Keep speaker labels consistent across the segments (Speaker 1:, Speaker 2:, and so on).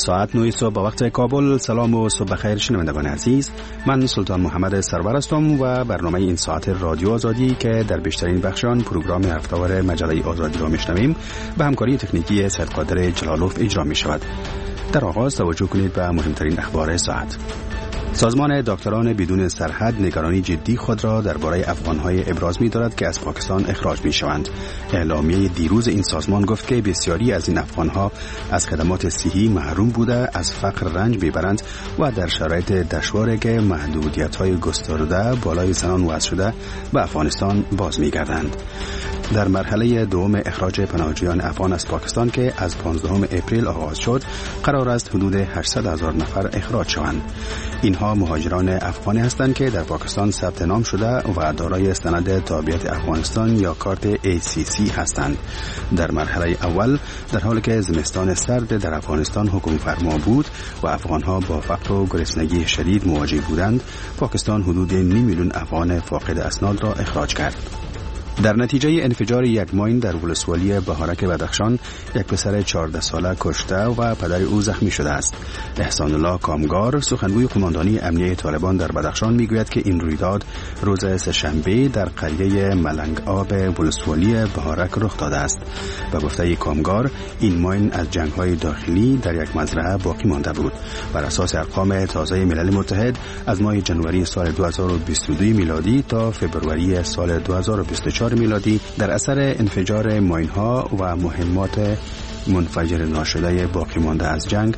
Speaker 1: ساعت 9 صبح به وقت کابل. سلام و صبح بخیر شنوندگان عزیز. من سلطان محمد سرور هستم و برنامه این ساعت رادیو آزادی که در بیشترین بخشان پروگرام هفته‌وار مجله آزادی را میشنویم به همکاری تکنیکی سیدقادر جلالوف اجرا می شود. در آغاز توجه کنید به مهمترین اخبار ساعت. سازمان دکتران بدون سرحد نگرانی جدی خود را درباره افغان‌های ابراز می‌دارد که از پاکستان اخراج می‌شوند. اعلامیه دیروز این سازمان گفت که بسیاری از این افغان‌ها از خدمات صحی محروم بوده، از فقر رنج می‌برند و در شرایط دشواری که محدودیت‌های گسترده بالای زنان وضع شده به افغانستان باز می‌گردند. در مرحله دوم اخراج پناهجویان افغان از پاکستان که از 15 اپریل آغاز شد، قرار است حدود 800,000 نفر اخراج شوند. اینها مهاجران افغانی هستند که در پاکستان ثبت نام شده و دارای سند تابعیت افغانستان یا کارت ACC هستند. در مرحله اول در حالی که زمستان سرد در افغانستان حکم فرما بود و افغانها با فقر و گرسنگی شدید مواجه بودند، پاکستان حدود 9 میلیون افغان فاقد اسناد را اخراج کرد. در نتیجه انفجار یک ماین در ولسوالی بهارک بدخشان، یک پسر 14 ساله کشته و پدر او زخمی شده است. احسان الله کامگار، سخنگوی قماندانی امنیه طالبان در بدخشان، میگوید که این رویداد روز سه‌شنبه در قریه ملنگ آب ولسوالی بهارک رخ داده است. به گفته کامگار، این ماین از جنگ‌های داخلی در یک مزرعه باقی مانده بود. بر اساس ارقام تازه ملل متحد، از ماه جنوری سال 2022 میلادی تا فوریه سال 2024 میلادی در اثر انفجار ماین‌ها و مهمات منفجر ناشده باقی مانده از جنگ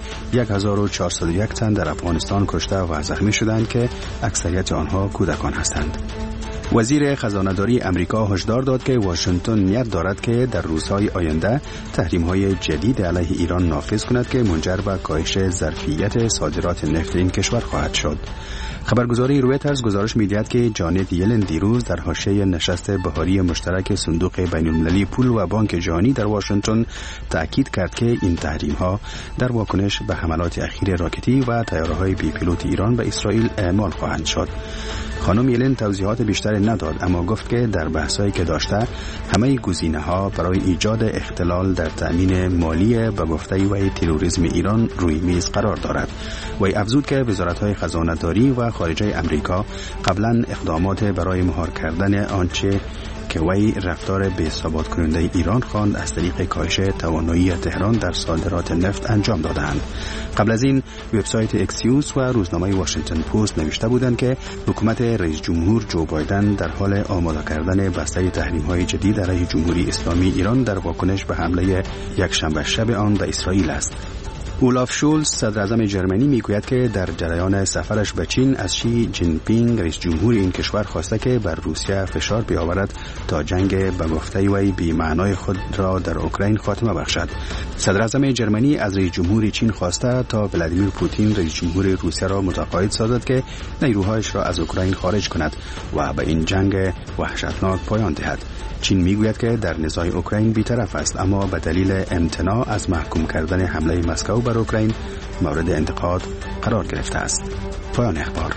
Speaker 1: 1401 تن در افغانستان کشته و زخمی شدند که اکثریت آنها کودکان هستند. وزیر خزانه‌داری امریکا هشدار داد که واشنگتن نیت دارد که در روزهای آینده تحریم‌های جدید علیه ایران نافذ کند که منجر به کاهش ظرفیت صادرات نفت این کشور خواهد شد. خبرگزاری رویترز گزارش می‌دهد که جانت یلن دیروز در حاشیه نشست بهاری مشترک صندوق بین‌المللی پول و بانک جهانی در واشنگتن تأکید کرد که این تحریم‌ها در واکنش به حملات اخیر راکتی و طیاره‌های بی پیلوت ایران به اسرائیل اعمال خواهند شد. خانم یلن توضیحات بیشتری نداد، اما گفت که در بحث‌هایی که داشته همه گزینه‌ها برای ایجاد اختلال در تأمین مالی به گفته وی تروریسم ایران روی میز قرار دارد. وی افزود که وزارت‌های خزانه‌داری و خارجه امریکا قبلا اقدامات برای مهار کردن آنچه که وی رفتار بی‌ثبات کننده ایران خواند از طریق کاهش توانایی تهران در صادرات نفت انجام دادند. قبل از این وبسایت اکسیوس و روزنامه واشنگتن پست نوشته بودند که حکومت رئیس جمهور جو بایدن در حال آماده کردن بسته تحریم‌های جدید علیه جمهوری اسلامی ایران در واکنش به حمله یکشنبه شب آن به اسرائیل است. اولاف شولز، صدر اعظم ژرمنی، میگوید که در جریان سفرش به چین از شی جین پینگ رئیس جمهور این کشور خواسته که بر روسیه فشار بیاورد تا جنگ به گفته وی بی معنای خود را در اوکراین خاتمه بخشد. صدر اعظم ژرمنی از رئیس جمهور چین خواسته تا ولادیمیر پوتین رئیس جمهور روسیه را متقاعد سازد که نیروهایش را از اوکراین خارج کند و به این جنگ وحشتناک پایان دهد. چین میگوید که در نزاع اوکراین بی‌طرف است، اما به دلیل امتناع از محکوم کردن حمله مسکو بر اوکراین مورد انتقاد قرار گرفته است. پایان اخبار.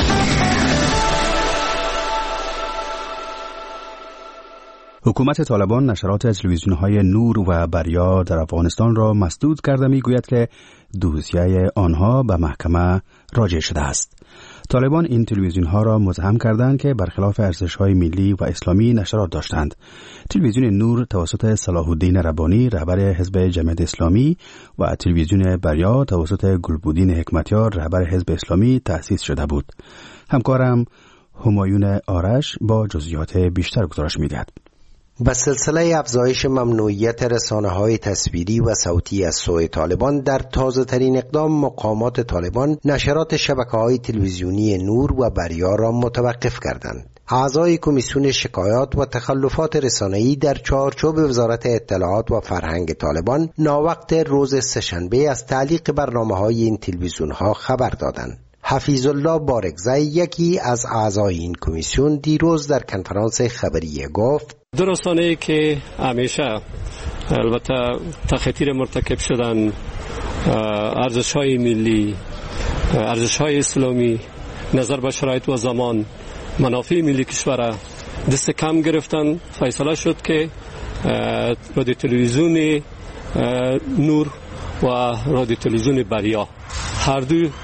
Speaker 1: حکومت طالبان نشرات تلویزیون‌های نور و بریا در افغانستان را مسدود کرده میگوید که دوسیه آنها به محکمه راجع شده است. طالبان این تلویزیون‌ها را متهم کردند که برخلاف ارزش‌های ملی و اسلامی نشرات داشتند. تلویزیون نور توسط صلاح الدین ربانی رهبر حزب جمعیت اسلامی و تلویزیون بریا توسط گلبودین حکمتیار رهبر حزب اسلامی تأسیس شده بود. همکارم همایون آرش با جزئیات بیشتر گزارش می‌دهد.
Speaker 2: به سلسله افزایش ممنوعیت رسانه‌های تصویری و صوتی از سوی طالبان، در تازه‌ترین اقدام مقامات طالبان نشرات شبکه‌های تلویزیونی نور و بریا را متوقف کردند. اعضای کمیسیون شکایات و تخلفات رسانه‌ای در چارچوب وزارت اطلاعات و فرهنگ طالبان ناوقت روز سه‌شنبه از تعلیق برنامه‌های این تلویزیون‌ها خبر دادند. حفیظ الله بارگزی، یکی از اعضای این کمیسیون، دیروز در کنفرانس خبری گفت:
Speaker 3: دو رسانه‌ای که همیشه البته تخطیر مرتکب شدن، ارزش‌های ملی، ارزش‌های اسلامی، نظر به شرایط و زمان، منافع ملی کشور دست کم گرفتن، فیصله شد که رادیو تلویزیون نور و رادیو تلویزیون بریا، هر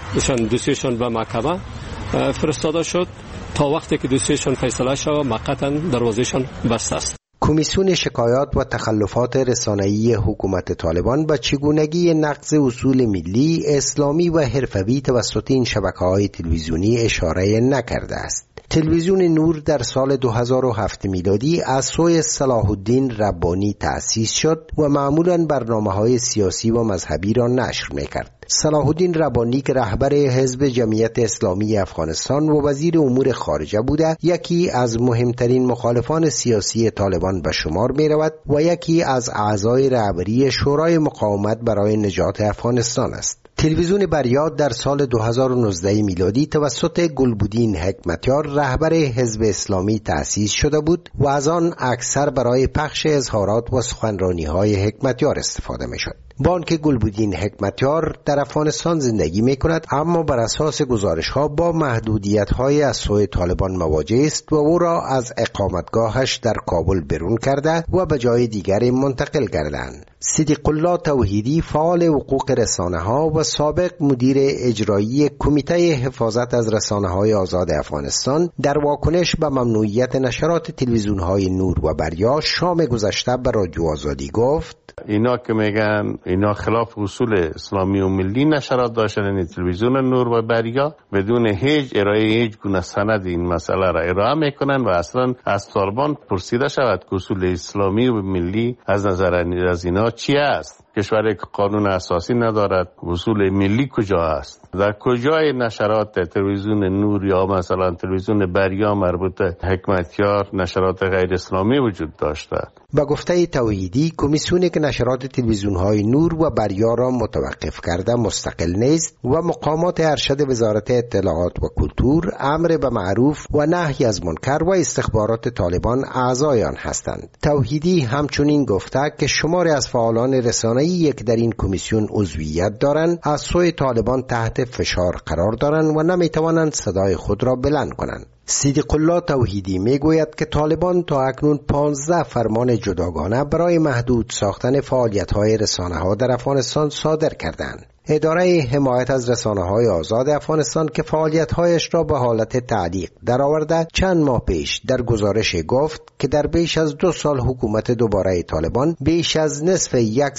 Speaker 3: دوشان به محکمه فرستاده شد. تا وقتی که دوسیشان فیصله شود موقتا دروازهشان بسته است.
Speaker 2: کمیسیون شکایات و تخلفات رسانه‌ای حکومت طالبان به چگونگی نقض اصول ملی، اسلامی و حرفه‌ای توسط این شبکه‌های تلویزیونی اشاره نکرده است. تلویزیون نور در سال 2007 میلادی از سوی صلاح الدین ربانی تأسیس شد و معمولاً برنامه‌های سیاسی و مذهبی را نشر می‌کرد. صلاح الدین ربانی که رهبر حزب جمعیت اسلامی افغانستان و وزیر امور خارجه بوده، یکی از مهمترین مخالفان سیاسی طالبان به شمار می رود و یکی از اعضای رهبری شورای مقاومت برای نجات افغانستان است. تلویزیون بریا در سال 2019 میلادی توسط گلبدین حکمتیار رهبر حزب اسلامی تأسیس شده بود و از آن اکثر برای پخش اظهارات و سخنرانی‌های حکمتیار استفاده می‌شد. بانک گلبدین حکمتیار در افغانستان زندگی می‌کند، اما بر اساس گزارش‌ها با محدودیت‌های از سوی طالبان مواجه است و او را از اقامتگاهش در کابل برون کرده و به جای دیگری منتقل کردند. صدیق الله توحیدی، فعال حقوق رسانه‌ها و سابق مدیر اجرایی کمیته حفاظت از رسانه‌های آزاد افغانستان، در واکنش به ممنوعیت نشرات تلویزیون‌های نور و بریا شام گذشته به رادیو آزادی گفت:
Speaker 4: اینا که میگن اینا خلاف اصول اسلامی و ملی نشرات داشتن، تلویزیون نور و بریا بدون هیچ ارائه هیچ گونه سند این مسئله را ارائه میکنن و اصلا از طالبان پرسیده شود که اصول اسلامی و ملی از نظر از اینا چی است؟ کشوری که قانون اساسی ندارد، اصول ملی کجا است؟ در کجای نشرات تلویزیون نور یا مثلا تلویزیون بریا مربوط حکمتیار نشرات غیر اسلامی وجود داشته؟
Speaker 2: با گفته توحیدی، کمیسیونی که نشرات تلویزیون‌های نور و بریا را متوقف کرده مستقل نیست و مقامات ارشد وزارت اطلاعات و کلتور امر به معروف و نهی از منکر و استخبارات طالبان اعضای آن هستند. توحیدی همچنین گفته که شماری از فعالان رسانه‌ای یک در این کمیسیون عضویت دارند، از سوی طالبان تحت فشار قرار دارند و نمیتوانند صدای خود را بلند کنند. صدیق الله توحیدی میگوید که طالبان تا اکنون 15 فرمان جداگانه برای محدود ساختن فعالیت‌های رسانه‌ها در افغانستان صادر کردند. اداره حمایت از رسانه‌های آزاد افغانستان که فعالیت‌هایش را به حالت تعلیق درآورده، چند ماه پیش در گزارش گفت که در بیش از 2 سال حکومت دوباره طالبان بیش از نصف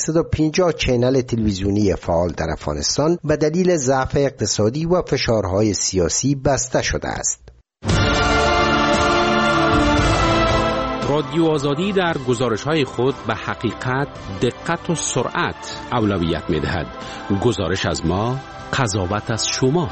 Speaker 2: 150 چینل تلویزیونی فعال در افغانستان به دلیل ضعف اقتصادی و فشارهای سیاسی بسته شده است.
Speaker 5: رادیو آزادی در گزارش‌های خود به حقیقت، دقت و سرعت اولویت می‌دهد. گزارش از ما، قضاوت از شما.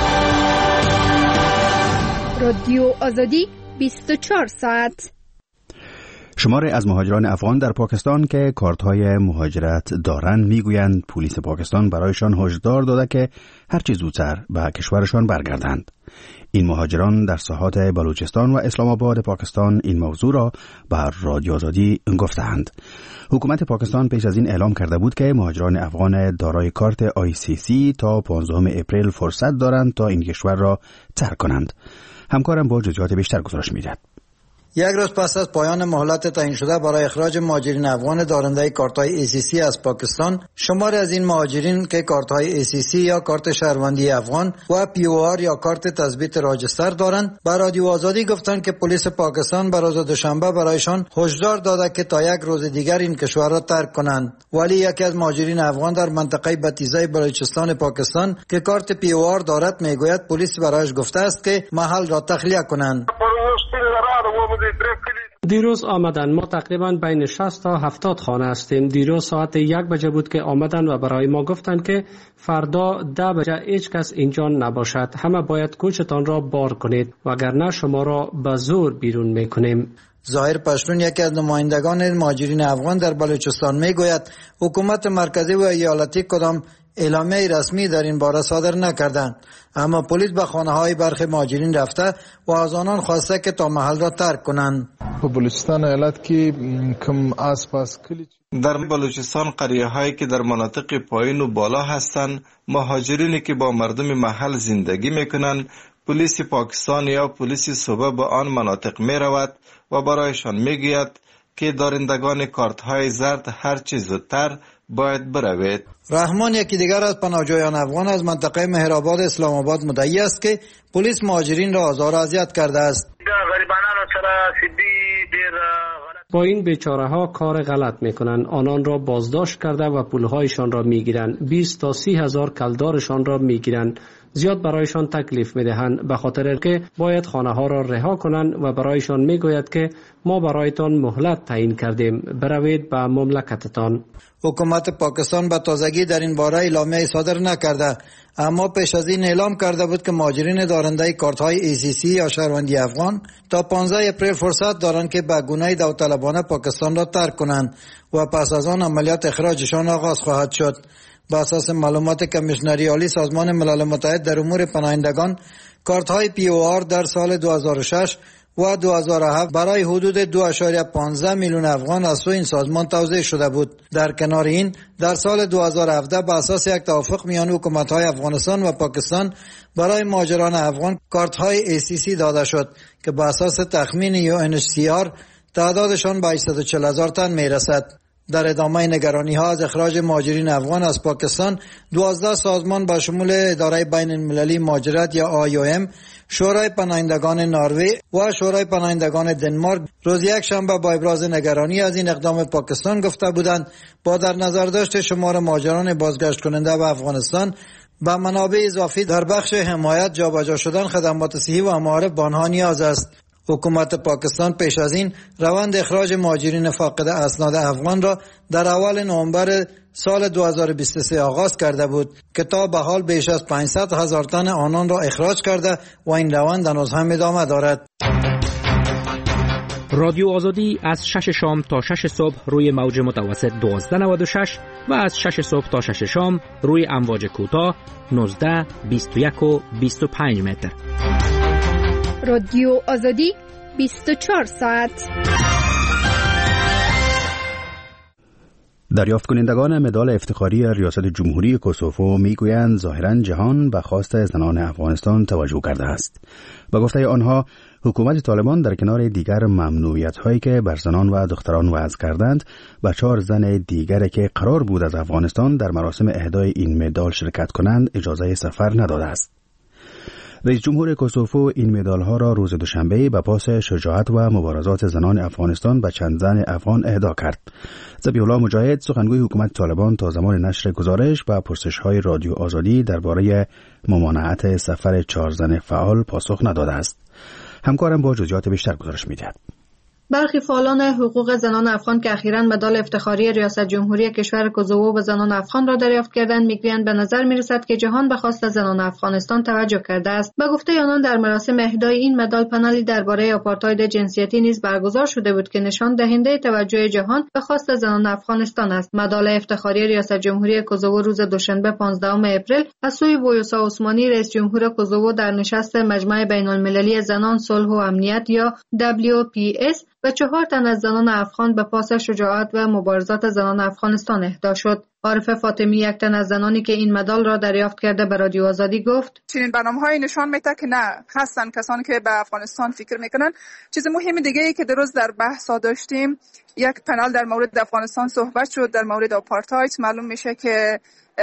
Speaker 6: رادیو آزادی 24 ساعت.
Speaker 1: شماری از مهاجران افغان در پاکستان که کارت‌های مهاجرت دارند میگویند پلیس پاکستان برایشان هشدار داده که هرچه زودتر به کشورشان برگردند. این مهاجران در ساحات بلوچستان و اسلام آباد پاکستان این موضوع را بر رادیو آزادی گفتند. حکومت پاکستان پیش از این اعلام کرده بود که مهاجران افغان دارای کارت ICC تا 15 اپریل فرصت دارند تا این کشور را ترک کنند. همکارم با جزئیات بیشتر گزارش می‌دهد.
Speaker 7: یک روز پس از پایان مهلت تعیین شده برای اخراج مهاجرین افغان دارنده کارت‌های ACC از پاکستان، شماری از این مهاجرین که کارت‌های ACC یا کارت شهروندی افغان و POR یا کارت تثبیت راجستر دارند، به رادیو آزادی گفتند که پلیس پاکستان به روز دوشنبه برایشان هشدار داده که تا یک روز دیگر این کشور را ترک کنند. ولی یکی از مهاجرین افغان در منطقه بتیزه بلوچستان پاکستان که کارت POR دارد میگوید پلیس برایش گفته است که محل را تخلیه کنند.
Speaker 3: دیروز آمدن، ما تقریبا بین 60 تا 70 خانه هستیم. دیروز ساعت 1 بجه بود که آمدن و برای ما گفتن که فردا 10 بجه هیچ کس اینجا نباشد، همه باید کوچتان را بار کنید وگرنه شما را به زور بیرون میکنیم.
Speaker 7: ظاهر پشتون یکی از نمایندگان مهاجرین افغان در بلوچستان میگوید حکومت مرکزی و ایالتی کدام اعلامیه رسمی در این باره صادر نکردند، اما پلیس به خانه‌های برخی مهاجرین رفته و از آنان خواسته که تا محل را ترک کنند.
Speaker 8: بلوچستان ایالت که کم آسپاس
Speaker 9: در بلوچستان قریه هایی که در مناطق پایین و بالا هستند، مهاجرینی که با مردم محل زندگی میکنند، پلیس پاکستان یا پلیس صوبه به آن مناطق می رود و برایشان میگوید که دارندگان کارت های زرد هرچه زودتر باید بروید.
Speaker 7: رحمان یکی دیگر از پناهجویان افغان از منطقه مهرآباد اسلام آباد مدعی است که پلیس مهاجرین را آزار و اذیت کرده است.
Speaker 3: با این بیچاره ها کار غلط میکنند، آنان را بازداشت کرده و پولهایشان را میگیرند، 20 تا 30 هزار کلدارشان را میگیرند، زیاد برایشان تکلیف میدهند، به خاطر که باید خانه ها را رها کنند و برایشان میگوید که ما برایتان مهلت تعیین کردیم، بروید به مملکتتان.
Speaker 7: حکومت پاکستان به تازگی در این باره اعلامیه صادر نکرده، اما پیش از این اعلام کرده بود که مهاجرین دارنده کارت های ACC یا شهروندی افغان تا 15 اپریل فرصت دارند که به گونه داوطلبانه پاکستان را ترک کنند و پس از آن عملیات اخراجشان آغاز خواهد شد. بر اساس معلومات کمیشنری عالی سازمان ملل متحد در امور پناهندگان، کارت های POR در سال 2006 و 2007 برای حدود 2.15 میلیون افغان از سوی این سازمان توزیع شده بود. در کنار این، در سال 2017 به اساس یک توافق میان حکومت‌های افغانستان و پاکستان برای مهاجران افغان کارت‌های ACC داده شد که به اساس تخمین UNHCR تعدادشان به 840,000 تن میرسد. در ادامه نگرانی‌ها از اخراج مهاجرین افغان از پاکستان، 12 سازمان با شمول اداره بین المللی مهاجرت یا IOM، شورای پناهندگان نروژ و شورای پناهندگان دنمارک روز یک شنبه با ابراز نگرانی از این اقدام پاکستان گفته بودند با در نظر داشت شمار مهاجران بازگشت کننده به افغانستان به منابع اضافی در بخش حمایت، جابجا شدن خدمات صحی و معارف به آنها نیاز است. حکومت پاکستان پیش از این روند اخراج مهاجرین فاقد اسناد افغان را در اول نوامبر سال 2023 آغاز کرده بود که تا به حال بیش از 500,000 تن آنان را اخراج کرده و این روند هنوز هم ادامه دارد.
Speaker 10: رادیو آزادی از 6 شام تا 6 صبح روی موج متوسط 1296 و از 6 صبح تا 6 شام روی امواج کوتاه 19، 21 و 25 متر.
Speaker 6: رادیو آزادی 24 ساعت.
Speaker 1: دریافت کنندگان مدال افتخاری ریاست جمهوری کوسوو میگویند ظاهراً جهان به خواست زنان افغانستان توجه کرده است. با گفته آنها، حکومت طالبان در کنار دیگر ممنوعیت‌هایی که بر زنان و دختران وضع کردند، به 4 زن دیگر که قرار بود از افغانستان در مراسم اهدای این مدال شرکت کنند اجازه سفر نداده است. رئیس جمهور کوسوو این مدال‌ها را روز دوشنبه به پاس شجاعت و مبارزات زنان افغانستان به چند زن افغان اهدا کرد. ذبیح الله مجاهد، سخنگوی حکومت طالبان، تا زمان نشر گزارش و پرسش‌های رادیو آزادی درباره ممانعت سفر 4 زن فعال پاسخ نداده است. همکارم با جزئیات بیشتر گزارش می‌دهد.
Speaker 11: برخی فعالان حقوق زنان افغان که اخیراً مدال افتخاری ریاست جمهوری کشور کوسوو و زنان افغان را دریافت کردند میگویند به نظر میرسد که جهان به خواست زنان افغانستان توجه کرده است. به گفته آنان در مراسم اهدای این مدال پنلی درباره آپارتاید جنسیتی نیز برگزار شده بود که نشان دهنده توجه جهان به خواست زنان افغانستان است. مدال افتخاری ریاست جمهوری کوسوو روز دوشنبه 15 اپریل از سوی بویوسا عثمانی رئیس جمهور کوسوو در نشست مجمع بین‌المللی زنان صلح و امنیت یا WPS و 4 تن از زنان افغان به پاس شجاعت و مبارزات زنان افغانستان اهدا شد. عارفه فاطمی، یک تن از زنانی که این مدال را دریافت کرده، به رادیو آزادی گفت:
Speaker 12: چنین برنامه‌های نشان میده که نه، هستن کسانی که به افغانستان فکر میکنن. چیز مهم دیگه ای که درست در بحثا داشتیم، یک پنل در مورد افغانستان صحبت شد، در مورد آپارتاید. معلوم میشه که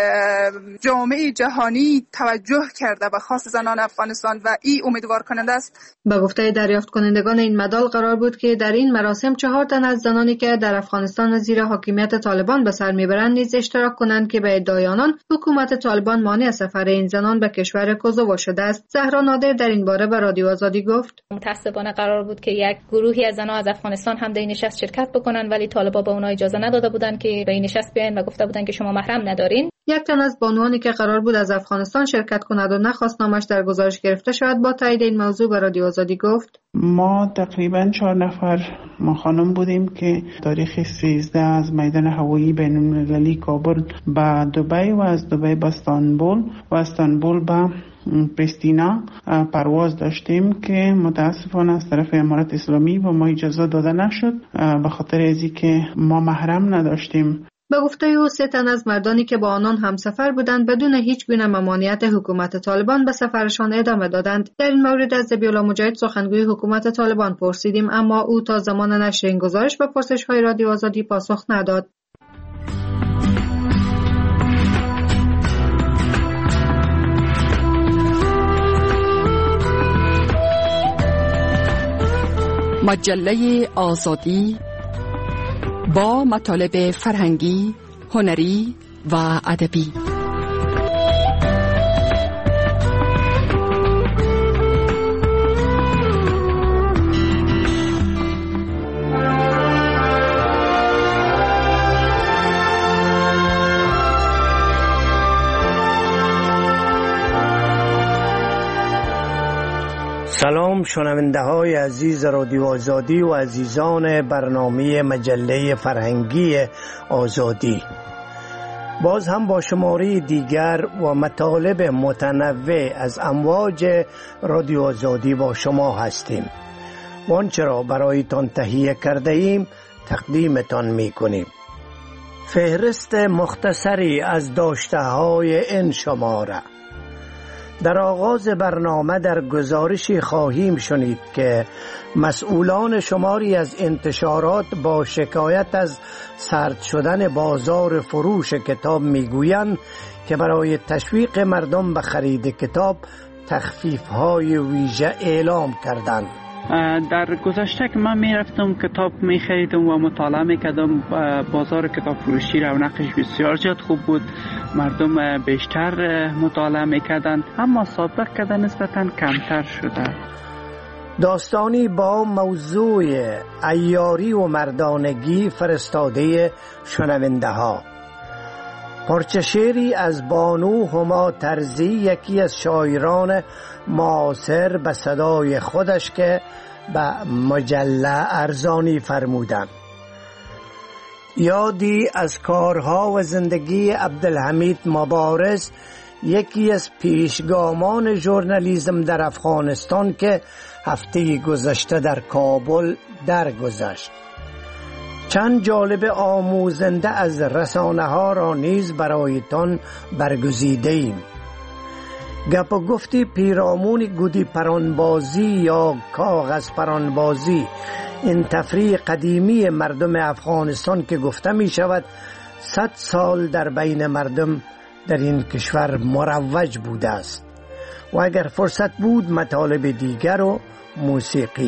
Speaker 12: جامعه جهانی توجه کرده به خواست زنان افغانستان و این امیدوار کننده است.
Speaker 11: به گفته دریافت کنندگان این مدال قرار بود که در این مراسم 4 تن از زنانی که در افغانستان زیر حاکمیت طالبان به سر میبرند نیز اشتراک کنند که به ادعای آنان حکومت طالبان مانع سفر این زنان به کشور کوسوو شده است. زهرا نادر در این باره به رادیو آزادی گفت:
Speaker 13: متأسفانه قرار بود که یک گروهی از زنان از افغانستان هم در این نشست شرکت بکنند، ولی طالبان به اونها اجازه نداده بودند که به این نشست بیاین و گفته بودند که شما محرم ندارین.
Speaker 11: یک تن از بانوانی که قرار بود از افغانستان شرکت کند و نخواست نامش در گزارش گرفته شود، با تایید این موضوع به رادیو آزادی گفت:
Speaker 14: ما تقریبا 4 نفر ما خانم بودیم که تاریخ 13 از میدان هوایی بین‌المللی کابل به دبی و از دبی به استانبول و استانبول به پریستینا پرواز داشتیم که متاسفانه از طرف امارات اسلامی و ما اجازه داده نشد به خاطر ازی که ما محرم نداشتیم.
Speaker 11: به گفته او 3 تن از مردانی که با آنان همسفر بودند بدون هیچ گونه ممانعت حکومت طالبان به سفرشان ادامه دادند. در این مورد از ذبیح‌الله مجاهد سخنگوی حکومت طالبان پرسیدیم، اما او تا زمان نشر این گزارش به پرسش‌های رادیو آزادی پاسخ نداد.
Speaker 15: مجله آزادی با مطالب فرهنگی، هنری و ادبی.
Speaker 16: سلام شنونده های عزیز رادیو آزادی و عزیزان برنامه مجله فرهنگی آزادی. باز هم با شماره دیگر و مطالب متنوع از امواج رادیو آزادی با شما هستیم. آنچه را برایتان تهیه کرده ایم تقدیمتان می کنیم. فهرست مختصری از داشته های این شماره. در آغاز برنامه در گزارشی خواهیم شنید که مسئولان شماری از انتشارات با شکایت از سرد شدن بازار فروش کتاب میگویند که برای تشویق مردم به خرید کتاب تخفیف‌های ویژه اعلام کردند.
Speaker 14: در گذشته که من میرفتم کتاب میخریدم و مطالعه میکردم، بازار کتاب فروشی رونقش بسیار زیاد خوب بود، مردم بیشتر مطالعه میکردند، اما سابق که نسبتاً کمتر شده.
Speaker 16: داستانی با موضوع عیاری و مردانگی فرستاده شنونده ها. پارچه شعری از بانو هما ترزی، یکی از شاعران معاصر، به صدای خودش که به مجله ارزانی فرمودند. یادی از کارها و زندگی عبدالحمید مبارز، یکی از پیشگامان ژورنالیسم در افغانستان که هفته گذشته در کابل درگذشت. چند جالب آموزنده از رسانه ها را نیز برایتان برگزیده ایم. گپ و گفتی پیرامون گودی پرانبازی یا کاغذ پرانبازی، این تفریح قدیمی مردم افغانستان که گفته می شود 100 سال در بین مردم در این کشور مروج بوده است. و اگر فرصت بود مطالب دیگر و موسیقی.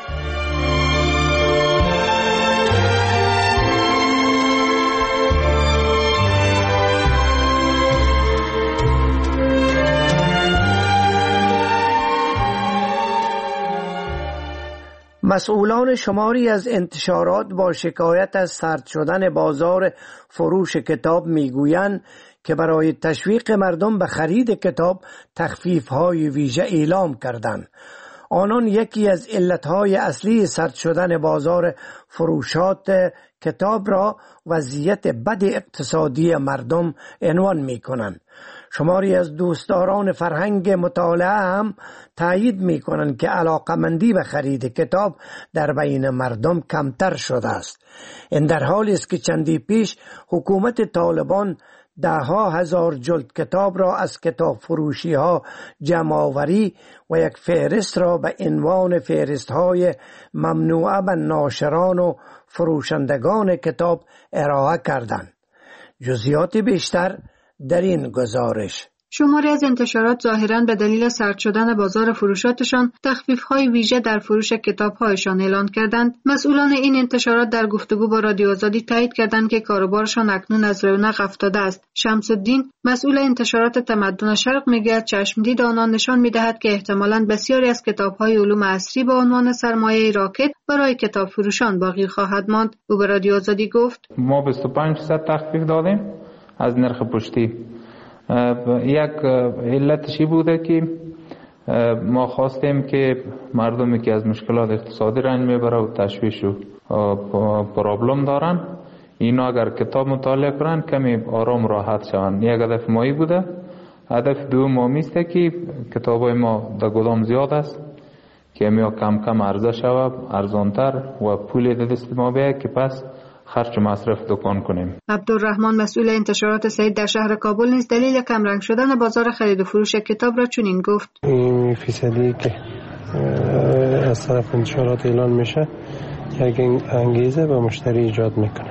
Speaker 16: مسئولان شماری از انتشارات با شکایت از سرد شدن بازار فروش کتاب میگویند که برای تشویق مردم به خرید کتاب تخفیف‌های ویژه اعلام کردند. آنان یکی از علتهای اصلی سرد شدن بازار فروشات کتاب را وضعیت بد اقتصادی مردم عنوان می‌کنند. شماری از دوستداران فرهنگ مطالعه هم تایید می‌کنند که علاقمندی به خرید کتاب در بین مردم کمتر شده است. این در حالی است که چندی پیش حکومت طالبان 10,000 جلد کتاب را از کتاب فروشی ها جمع آوری و یک فهرست را به عنوان فهرست های ممنوعه به ناشران و فروشندگان کتاب ارائه کردند. جزئیات بیشتر در این گزارش.
Speaker 11: شماری از انتشارات ظاهراً به دلیل سرد شدن بازار فروشاتشان تخفیف‌های ویژه در فروش کتاب‌هایشان اعلان کردند. مسئولان این انتشارات در گفتگو با رادیو آزادی تایید کردند که کاروبارشان اکنون از رونق افتاده است. شمس الدین، مسئول انتشارات تمدن شرق، میگوید چشمدید آنان نشان می‌دهد که احتمالاً بسیاری از کتاب‌های علوم عصری با عنوان سرمایه راکد برای کتاب فروشان باقی خواهد ماند. او به رادیو آزادی گفت:
Speaker 17: ما 25% تخفیف دادیم از نرخ پشتی. یک علتشی بوده که ما خواستیم که مردمی که از مشکلات اقتصادی رنج میبره و تشویش و پرابلم دارن، اینا اگر کتاب مطالعه کنن کمی آرام راحت شون. یک هدف مایی بوده. هدف دوم است که کتابای ما در گدام زیاد است که کم کم عرضه شود، ارزانتر و پول در دست ما بیاید که پس خرج و مصرف دکان کنیم.
Speaker 11: عبدالرحمن مسئول انتشارات سعید در شهر کابل نیز دلیل کمرنگ شدن بازار خرید و فروش کتاب را چنین گفت:
Speaker 18: این فیصدی که از طرف انتشارات اعلان میشه یک انگیزه به مشتری ایجاد میکنه.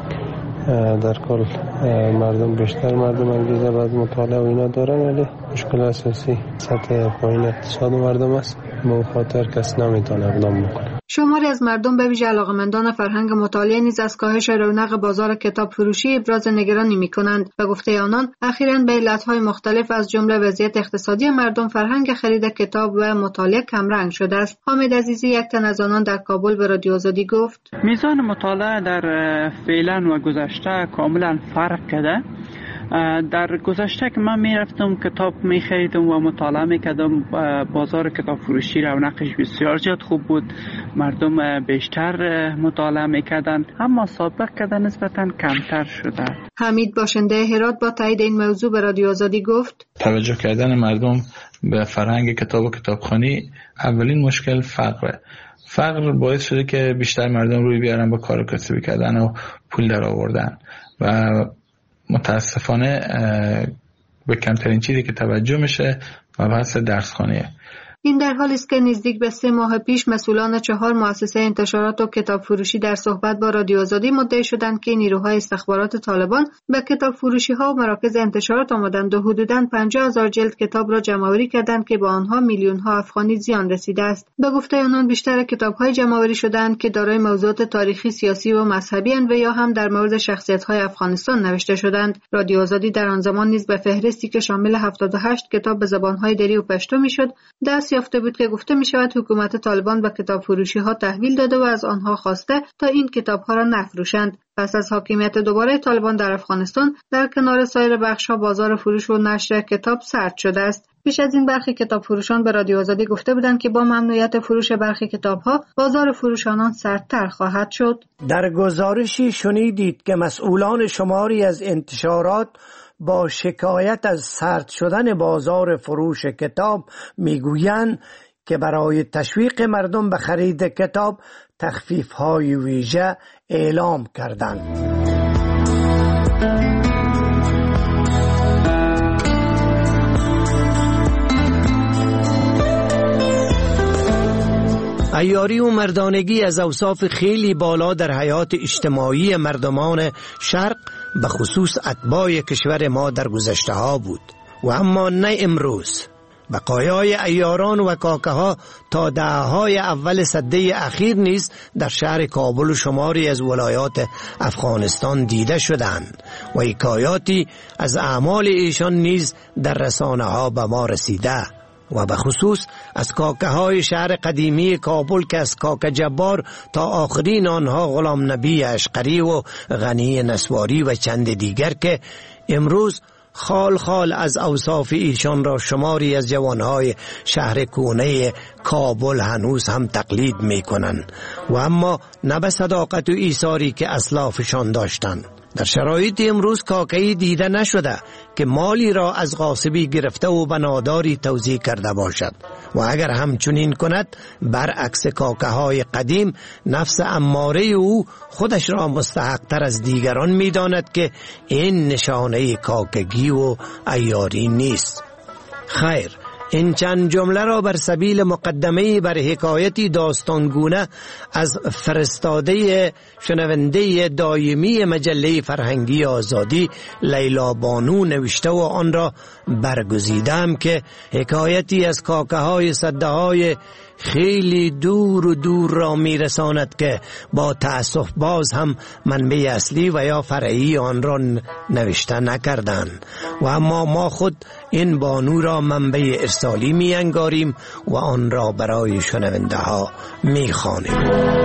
Speaker 18: در کل بیشتر مردم انگیزه باید مطالعه و اینا دارن، ولی مشکل اساسی سطح پایین اقتصاد مردم است. به خاطر کس نمیتونه اقدام بکنه.
Speaker 11: شماری از مردم به ویژه علاقه‌مندان فرهنگ مطالعه نیز از کاهش رونق بازار کتاب فروشی ابراز نگرانی می‌کنند. به گفته آنان اخیراً به علت‌های مختلف از جمله وضعیت اقتصادی مردم فرهنگ خرید کتاب و مطالعه کمرنگ شده است. حامد عزیزی یک تن از آنان در کابل به رادیو آزادی گفت:
Speaker 19: میزان مطالعه در فعلا و گذشته کاملا فرق کرده. در گذشته که من میرفتم کتاب میخریدم و مطالعه میکردم، بازار کتاب فروشی رونقش بسیار زیاد خوب بود، مردم بیشتر مطالعه میکردن، اما سابق کرده نسبتا کمتر شده.
Speaker 11: حمید باشنده هرات با تایید این موضوع به رادیو آزادی گفت:
Speaker 20: توجه کردن مردم به فرهنگ کتاب و کتابخوانی اولین مشکل فقر باعث شده که بیشتر مردم روی بیارن با کار کسبی کردن و پول در آوردن و متاسفانه به کمترین چیزی که توجه میشه مبحث درسخوانیه.
Speaker 11: این در حالی است که نزدیک به 3 ماه پیش مسئولان 4 مؤسسه انتشارات و کتاب فروشی در صحبت با رادیو آزادی مدعی شدند که نیروهای استخبارات طالبان به کتاب فروشی ها و مراکز انتشارات آمدند و حدوداً 50,000 جلد کتاب را جمع‌آوری کردند که با آنها میلیون ها افغانی زیان رسیده است. به گفته آنان بیشتر کتاب‌های جمع‌آوری شدند که دارای موضوعات تاریخی، سیاسی و مذهبی اند و یا هم در مورد شخصیت‌های افغانستان نوشته شدند. رادیو آزادی در آن زمان نیز به فهرستی که شامل 78 کتاب به زبان‌های دری و پشتو میشد دست یافته بود که گفته می شود حکومت طالبان به کتاب فروشی ها تحویل داده و از آنها خواسته تا این کتاب ها را نفروشند. پس از حاکمیت دوباره طالبان در افغانستان در کنار سایر بخش ها بازار فروش و نشر کتاب سرد شده است. پیش از این برخی کتاب فروشان به رادیو آزادی گفته بودند که با ممنوعیت فروش برخی کتاب ها بازار فروش آنان سردتر خواهد شد.
Speaker 16: در گزارشی شنیدید که مسئولان شماری از انتشارات با شکایت از سرد شدن بازار فروش کتاب میگویند که برای تشویق مردم به خرید کتاب تخفیف‌های ویژه اعلام کردند. عیاری و مردانگی از اوصاف خیلی بالا در حیات اجتماعی مردمان شرق به خصوص اتباع کشور ما در گذشته ها بود و اما نه امروز. بقایای عیاران و کاکه ها تا دهه‌های اول سده اخیر نیز در شهر کابل و شماری از ولایات افغانستان دیده شدند و حکایاتی از اعمال ایشان نیز در رسانه ها به ما رسیده و به خصوص از کاکه های شهر قدیمی کابل که از کاکه جبار تا آخرین آنها غلام نبی اشقری و غنی نسواری و چند دیگر که امروز خال خال از اوصاف ایشان را شماری از جوانهای شهر کونه کابل هنوز هم تقلید می کنند و اما نه به صداقت و ایثاری که اسلافشان داشتند. در شرایط امروز کاکه‌ای دیده نشده که مالی را از غاصبی گرفته و به ناداری توزیع کرده باشد و اگر همچنین کند برعکس کاکه‌های قدیم نفس اماره او خودش را مستحق تر از دیگران می داند که این نشانه کاکگی و عیاری نیست. خیر، این چند جمله را بر سبیل مقدمه بر حکایتی داستانگونه از فرستاده شنونده دایمی مجله فرهنگی آزادی لیلا بانو نوشته و آن را برگزیدم که حکایتی از کاکه های سده های خیلی دور و دور را میرساند که با تأسف باز هم منبع اصلی و یا فرعی آن را نوشته نکردند و اما ما خود این بانو را منبع ارسالی می انگاریم و آن را برای شنونده ها می خوانیم.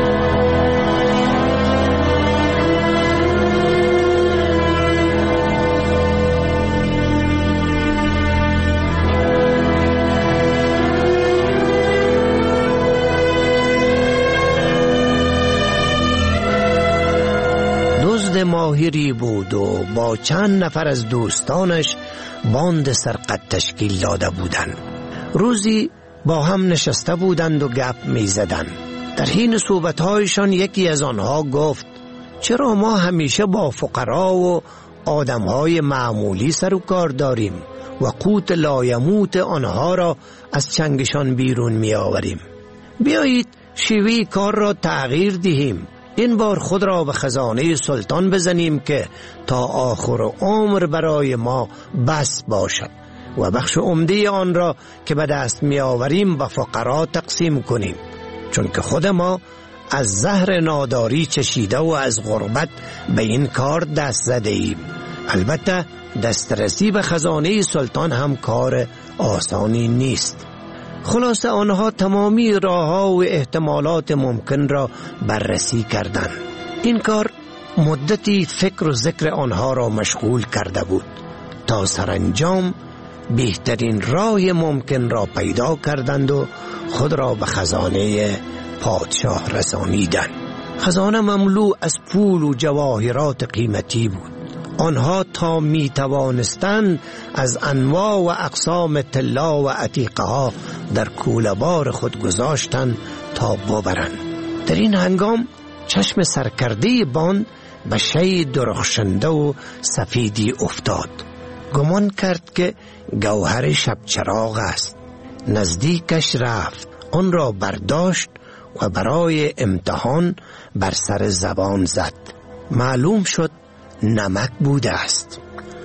Speaker 16: ماهری بود و با چند نفر از دوستانش باند سرقت تشکیل داده بودند. روزی با هم نشسته بودند و گپ می زدند. در حین صحبت‌هایشان یکی از آنها گفت: چرا ما همیشه با فقرا و آدمهای معمولی سر و کار داریم و قوت لایموت آنها را از چنگشان بیرون می آوریم؟ بیایید شیوه کار را تغییر دهیم. این بار خود را به خزانه سلطان بزنیم که تا آخر عمر برای ما بس باشد و بخش عمده آن را که به دست می آوریم به فقرا تقسیم کنیم، چون که خود ما از زهر ناداری چشیده و از غربت به این کار دست زده ایم. البته دسترسی به خزانه سلطان هم کار آسانی نیست. خلاصه آنها تمامی راه‌ها و احتمالات ممکن را بررسی کردند. این کار مدتی فکر و ذکر آنها را مشغول کرده بود تا سرانجام بهترین راه ممکن را پیدا کردند و خود را به خزانه پادشاه رسانیدند. خزانه مملو از پول و جواهرات قیمتی بود. آنها تا می توانستند از انواع و اقسام طلا و عتیقه ها در کوله‌بار خود گذاشتند تا ببرند. در این هنگام چشم سرکرده بان به شی درخشنده و سفیدی افتاد. گمان کرد که گوهر شب چراغ است. نزدیکش رفت، آن را برداشت و برای امتحان بر سر زبان زد. معلوم شد نمک بوده است.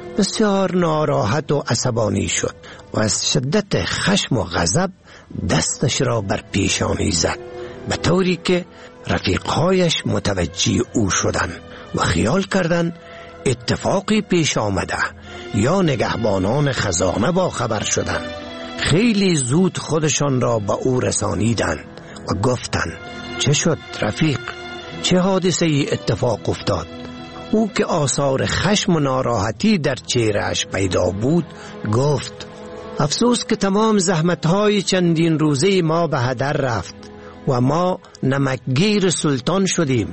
Speaker 16: بسیار ناراحت و عصبانی شد و از شدت خشم و غضب دستش را بر پیشانی زد، به طوری که رفیقهایش متوجه او شدند و خیال کردند اتفاقی پیش آمده یا نگهبانان خزانه با خبر شدند. خیلی زود خودشان را به او رسانیدند و گفتند چه شد رفیق؟ چه حادثه ای اتفاق افتاد؟ او که آثار خشم و ناراحتی در چهرهش پیدا بود گفت افسوس که تمام زحمتهای چندین روزه ما به هدر رفت و ما نمکگیر سلطان شدیم.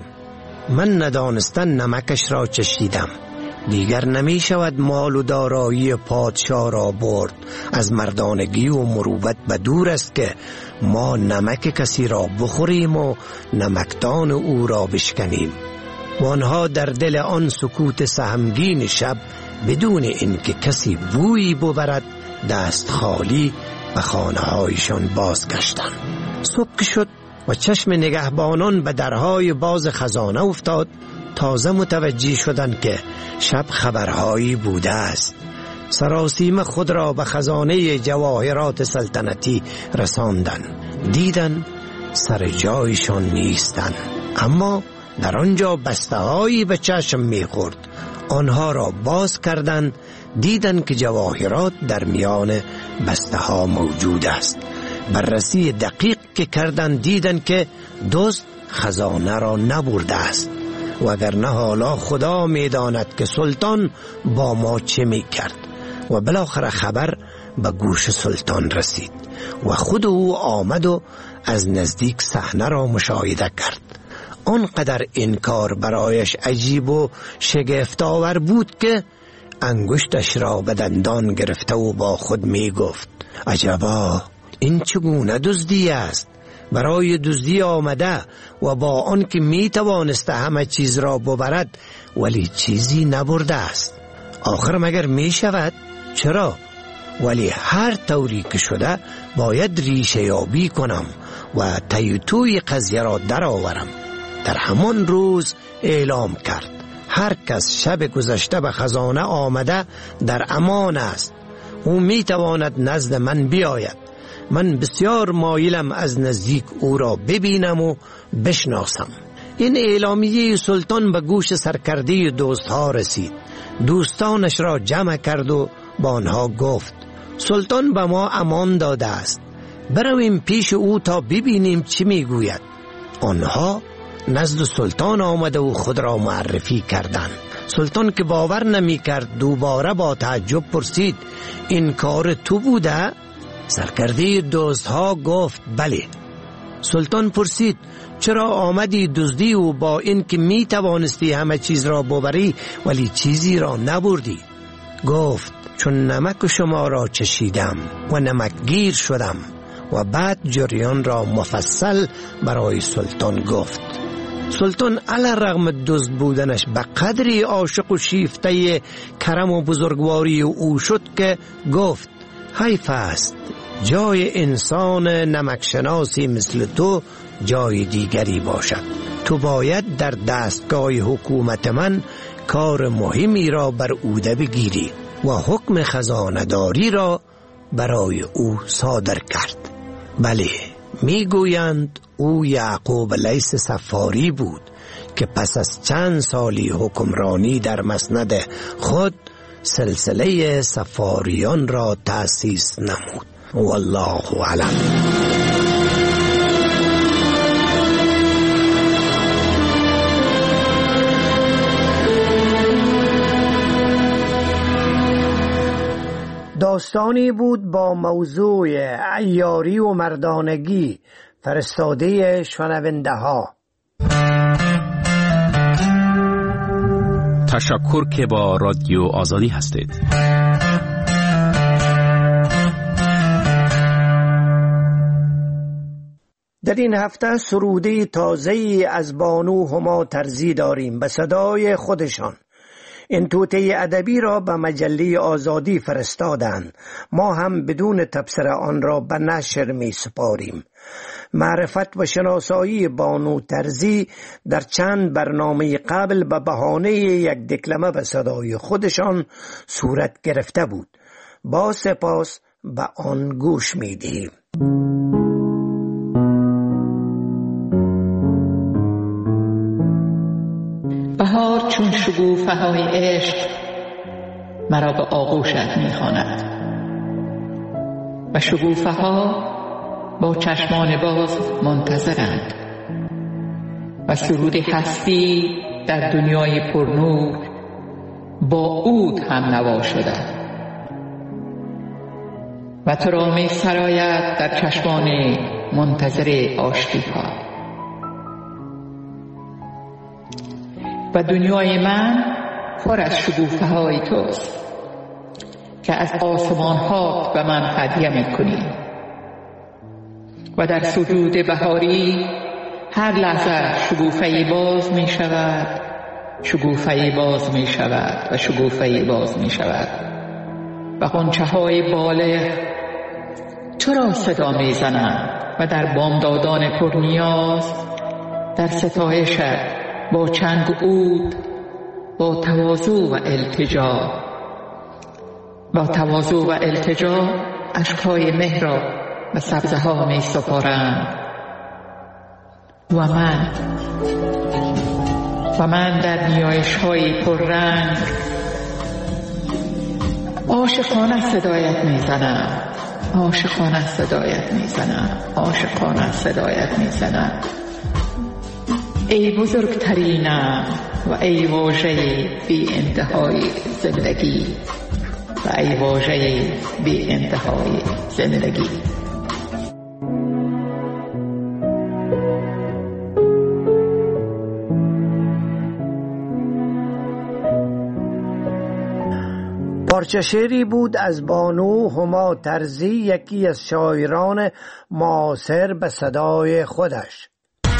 Speaker 16: من ندانستن نمکش را چشیدم. دیگر نمی شود مال و دارایی پادشاه را برد. از مردانگی و مروت به دور است که ما نمک کسی را بخوریم و نمکدان او را بشکنیم. و آنها در دل آن سکوت سهمگین شب بدون اینکه کسی بویی ببرد دست خالی به خانه هایشان بازگشتند. صبح شد و چشم نگهبانان به درهای باز خزانه افتاد. تازه متوجه شدند که شب خبرهایی بوده است. سراسیمه خود را به خزانه جواهرات سلطنتی رساندند. دیدند سر جایشان نیستند، اما در آنجا بسته‌هایی به چشم می‌خورد. آنها را باز کردند، دیدند که جواهرات در میان بسته‌ها موجود است. بررسی دقیق که کردند دیدند که دزد خزانه را نبرده است، وگرنه حالا خدا می‌داند که سلطان با ما چه می‌کرد. و بالاخره خبر به گوش سلطان رسید و خود او آمد و از نزدیک صحنه را مشاهده کرد. آنقدر این کار برایش عجیب و شگفت‌آور بود که انگشتش را به دندان گرفته و با خود می گفت عجبا، این چگونه دزدی است؟ برای دزدی آمده و با آن که می توانسته همه چیز را ببرد ولی چیزی نبرده است. آخر مگر می شود؟ چرا؟ ولی هر طوری که شده باید ریشه یابی کنم و توی قضیه را در آورم. در همان روز اعلام کرد هر کس شب گذشته به خزانه آمده در امان است. او می تواند نزد من بیاید. من بسیار مایلم از نزدیک او را ببینم و بشناسم. این اعلامیه سلطان به گوش سرکرده دوستها رسید. دوستانش را جمع کرد و با آنها گفت سلطان به ما امان داده است، برویم پیش او تا ببینیم چی میگوید. آنها نزد سلطان آمده و خود را معرفی کردند. سلطان که باور نمی کرد دوباره با تعجب پرسید این کار تو بوده؟ سرکرده دزدها گفت بله. سلطان پرسید چرا آمدی دزدی و با این که می توانستی همه چیز را ببری ولی چیزی را نبردی؟ گفت چون نمک شما را چشیدم و نمکگیر شدم. و بعد جریان را مفصل برای سلطان گفت. سلطان علی رغم دزد بودنش به قدری عاشق و شیفته کرم و بزرگواری او شد که گفت حیف است جای انسان نمکشناسی مثل تو جای دیگری باشد. تو باید در دستگاه حکومت من کار مهمی را بر عهده بگیری و حکم خزانه‌داری را برای او صادر کرد. بله، میگویند او یعقوب لیث صفاری بود که پس از چند سالی حکمرانی در مسند خود سلسله صفاریان را تأسیس نمود. والله اعلم. داستانی بود با موضوع عیاری و مردانگی فرستاده شنونده ها.
Speaker 5: تشکر که با رادیو آزادی هستید.
Speaker 16: در این هفته سروده تازه‌ای از بانو هما ترزی داریم به صدای خودشان. این توطئه ادبی را به مجله آزادی فرستادند. ما هم بدون تبصره آن را به نشر می سپاریم. معرفت و شناسایی بانو ترزی در چند برنامه قبل به بهانه یک دکلمه به صدای خودشان صورت گرفته بود. با سپاس به آن گوش می دهیم.
Speaker 21: بهار چون شگوفه های عشق مرا به آغوشت می‌خواند و شگوفه ها با چشمان باز منتظرند و سرود هستی در دنیای پرنور با عود هم نوا شده و تو را می سراید در چشمان منتظر آشتی ها. و دنیای من پر از شگوفه های توست که از آسمان ها به من هدیه میکنی و در سجود بهاری هر لحظه شگوفه باز می شود، شگوفه باز می شود و شگوفه باز می شود و غنچه های بالغ تو را صدا می زنند و در بامدادان پرنیاز در ستایشت با چنگ عود، با تواضع و التجا اشکهای مهر را به سبزه ها می سپارند و من در نیایش های پررنگ عاشقانه صدایت می زنم، عاشقانه صدایت می زنم، عاشقانه صدایت می زنم. ای بزرگترینم و ای واژه بی انتهای زندگی و ای واژه بی انتهای زندگی.
Speaker 16: پارچه شعری بود از بانو هما ترزی، یکی از شاعران معاصر به صدای خودش.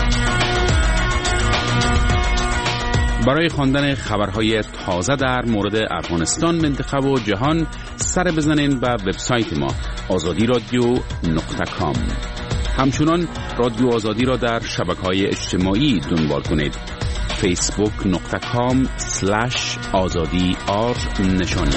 Speaker 5: برای خواندن خبرهای تازه در مورد افغانستان، منطقه و جهان سر بزنین به وبسایت ما azadi.radio.com. همچنان رادیو آزادی را در شبکه‌های اجتماعی دنبال کنید. facebook.com/azadi_r نشانی.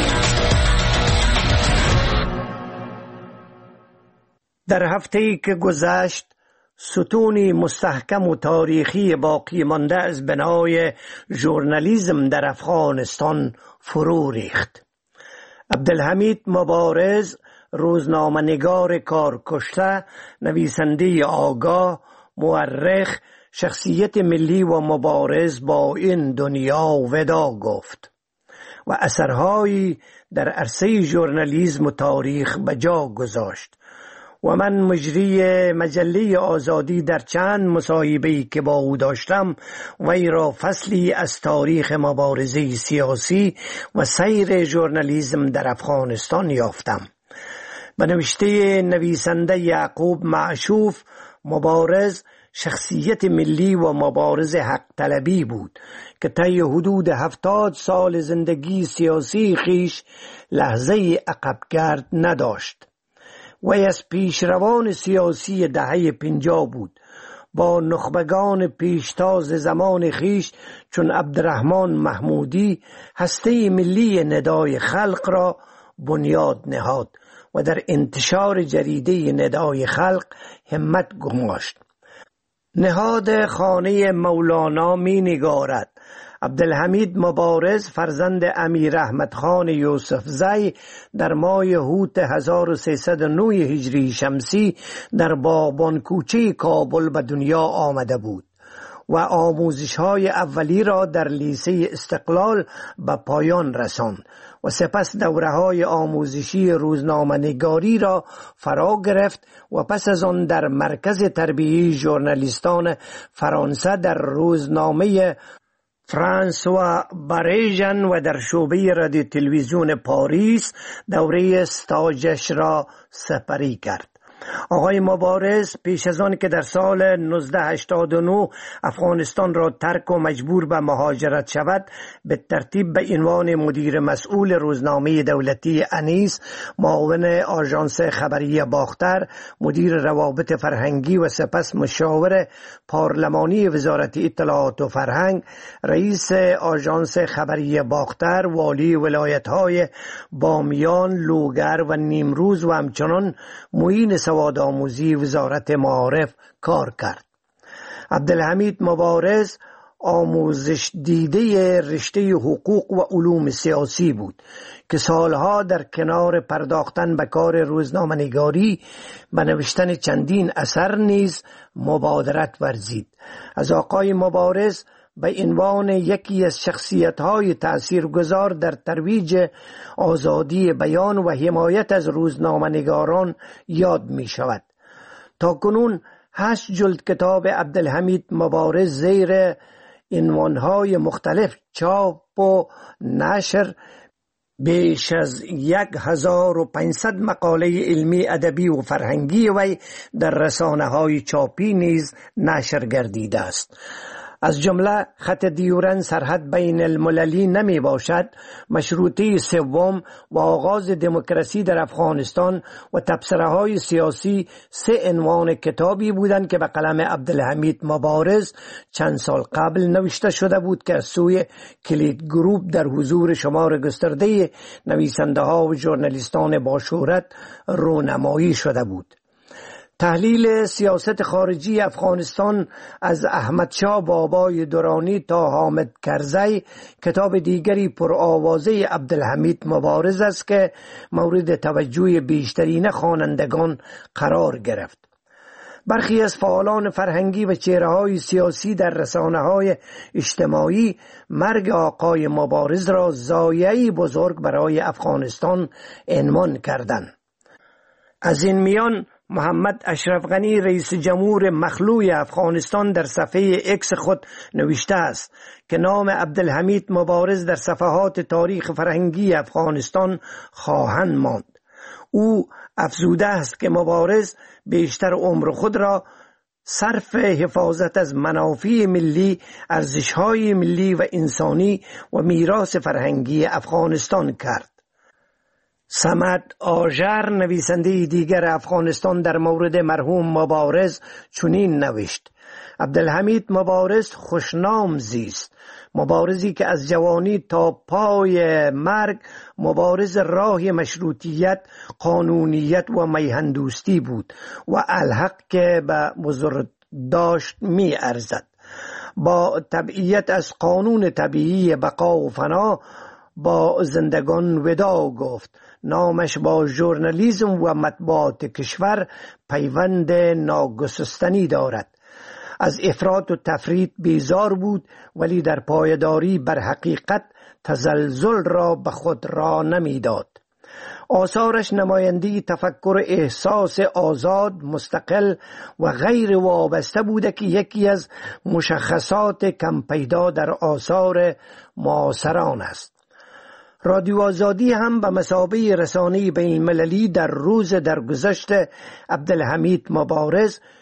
Speaker 16: در هفته‌ای که گذشت ستونی مستحکم و تاریخی باقی مانده از بنای ژورنالیسم در افغانستان فرو ریخت. عبدالحمید مبارز، روزنامه‌نگار کارکشته، نویسنده آگاه، مورخ، شخصیت ملی و مبارز با این دنیا ودا گفت و اثرهایی در عرصه ژورنالیسم و تاریخ به جا گذاشت و من مجری مجله آزادی در چند مصاحبه‌ای که با او داشتم وی را فصلی از تاریخ مبارزه سیاسی و سیر ژورنالیسم در افغانستان یافتم. به نوشته نویسنده یعقوب معشوف، مبارز شخصیت ملی و مبارز حق طلبی بود که طی حدود 70 سال زندگی سیاسی خیش لحظه عقب گرد نداشت. وی از پیشروان سیاسی دهه 50 بود. با نخبگان پیشتاز زمان خیش چون عبدالرحمن محمودی هسته ملی ندای خلق را بنیاد نهاد و در انتشار جریده ندای خلق همت گماشت. نهاد خانه مولانا می نگارد. عبدالحمید مبارز فرزند امیر احمد خان یوسف زی در ماه هوت 1309 هجری شمسی در باغبان کوچه کابل به دنیا آمده بود و آموزش های اولی را در لیسه استقلال به پایان رساند و سپس دوره های آموزشی روزنامه‌نگاری را فرا گرفت و پس از آن در مرکز تربیتی ژورنالیستان فرانسه در روزنامه فرانسوا باریژن و در شعبه رادیو تلویزیون پاریس دوره استاجش را سپری کرد. آقای مبارز پیش از آن که در سال 1989 افغانستان را ترک و مجبور به مهاجرت شود، به ترتیب به عنوان مدیر مسئول روزنامه دولتی انیس، معاون آژانس خبری باختر، مدیر روابط فرهنگی و سپس مشاور پارلمانی وزارت اطلاعات و فرهنگ، رئیس آژانس خبری باختر، والی ولایت‌های بامیان، لوگر و نیمروز و همچنان معین سواد آموزی وزارت معارف کار کرد. عبدالحمید مبارز آموزش دیده رشته حقوق و علوم سیاسی بود که سالها در کنار پرداختن به کار روزنامه‌نگاری به نوشتن چندین اثر نیز مبادرت ورزید. از آقای مبارز به عنوان یکی از شخصیت‌های تأثیرگذار در ترویج آزادی بیان و حمایت از روزنامه‌نگاران یاد می‌شود. تاکنون 8 جلد کتاب عبدالحمید مبارز زیر عنوان‌های مختلف چاپ و نشر، بیش از 1500 مقاله علمی، ادبی و فرهنگی وی در رسانه‌های چاپی نیز نشر گردیده است. از جمله خط دیورن سرحد بین المللی نمی باشد، مشروطه سوم و آغاز دموکراسی در افغانستان و تبصره های سیاسی 3 عنوان کتابی بودند که به قلم عبدالحمید مبارز چند سال قبل نوشته شده بود که از سوی کلید گروپ در حضور شمار گسترده نویسنده ها و ژورنالیستان با شهرت رونمایی شده بود. تحلیل سیاست خارجی افغانستان از احمدشاه بابای درانی تا حامد کرزی کتاب دیگری پرآوازه عبدالحمید مبارز است که مورد توجه بیشترین خوانندگان قرار گرفت. برخی از فعالان فرهنگی و چهره‌های سیاسی در رسانه‌های اجتماعی مرگ آقای مبارز را ضایعه‌ای بزرگ برای افغانستان عنوان کردند. از این میان محمد اشرف غنی رئیس جمهور مخلوع افغانستان در صفحه اکس خود نوشته است که نام عبدالحمید مبارز در صفحات تاریخ فرهنگی افغانستان خواهند ماند. او افزوده است که مبارز بیشتر عمر خود را صرف حفاظت از منافع ملی، ارزش‌های ملی و انسانی و میراث فرهنگی افغانستان کرد. صمد آژر نویسنده دیگر افغانستان در مورد مرحوم مبارز چنین نوشت: عبدالحمید مبارز خوشنام زیست، مبارزی که از جوانی تا پای مرگ مبارز راه مشروطیت، قانونیت و میهندوستی بود و الحق که به بزرگ داشت می ارزد. با تبعیت از قانون طبیعی بقا و فنا با زندگان وداع گفت. نامش با ژورنالیسم و مطبوعات کشور پیوند ناگسستنی دارد. از افراط و تفریط بیزار بود، ولی در پایداری بر حقیقت تزلزل را به خود را نمیداد. آثارش نماینده تفکر احساس آزاد، مستقل و غیر وابسته بوده که یکی از مشخصات کم پیدا در آثار معاصران است. رادیو آزادی هم به مثابه رسانه بین المللی در روز درگذشت عبدالحمید مبارز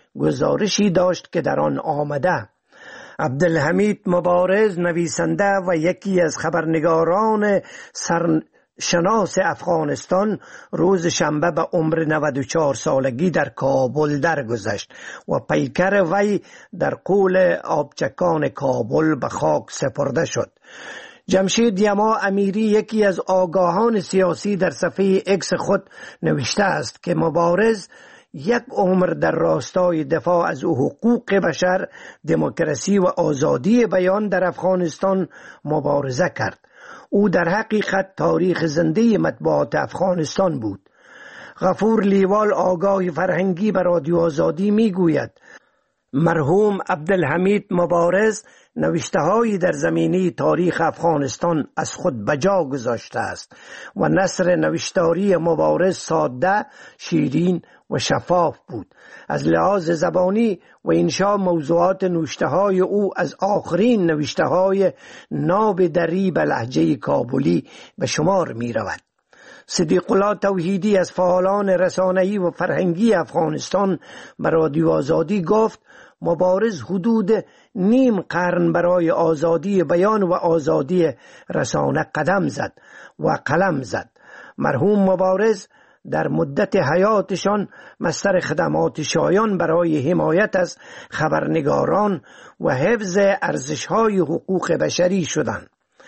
Speaker 16: گزارشی داشت که در آن آمده: عبدالحمید مبارز، نویسنده و یکی از خبرنگاران سرشناس افغانستان، روز شنبه به عمر 94 سالگی در کابل درگذشت و پیکر وی در غول آبچکان کابل به خاک سپرده شد. جمشید یما امیری، یکی از آگاهان سیاسی، در صفحه اکس خود نوشته است که مبارز یک عمر در راستای دفاع از حقوق بشر، دموکراسی و آزادی بیان در افغانستان مبارزه کرد. او در حقیقت تاریخ زنده مطبوعات افغانستان بود. غفور لیوال، آگاه فرهنگی، به رادیو آزادی می گوید مرحوم عبدالحمید مبارز نوشته‌هایی در زمینه تاریخ افغانستان از خود بجا گذاشته است و نثر نوشتاری مبارز ساده، شیرین و شفاف بود. از لحاظ زبانی و انشاء موضوعات نوشته‌های او از آخرین نوشته‌های ناب دری به لهجه کابلی به شمار می رود. صدیق الله توحیدی از فعالان رسانه‌ای و فرهنگی افغانستان به رادیو آزادی گفت مبارز حدود نیم قرن برای آزادی بیان و آزادی رسانه قدم زد و قلم زد. مرحوم مبارز در مدت حیاتشان مصدر خدمات شایان برای حمایت از خبرنگاران و حفظ ارزش‌های حقوق بشری شدند.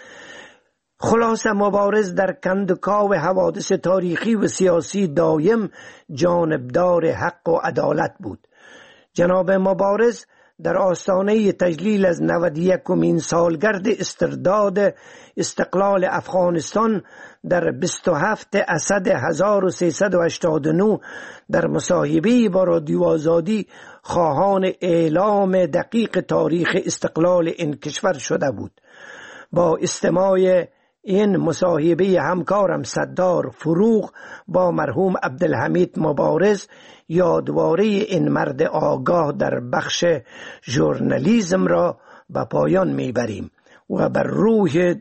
Speaker 16: خلاصه مبارز در کندوکاو حوادث تاریخی و سیاسی دایم جانبدار حق و عدالت بود. جناب مبارز در آستانه تجلیل از 91مین سالگرد استرداد استقلال افغانستان در 27 اسد 1389 در مصاحبه‌ای با رادیو آزادی خواهان اعلام دقیق تاریخ استقلال این کشور شده بود. با استماع این مصاحبه همکارم صدار فروغ با مرحوم عبدالحمید مبارز یادواره این مرد آگاه در بخش ژورنالیسم را به پایان میبریم و بر روح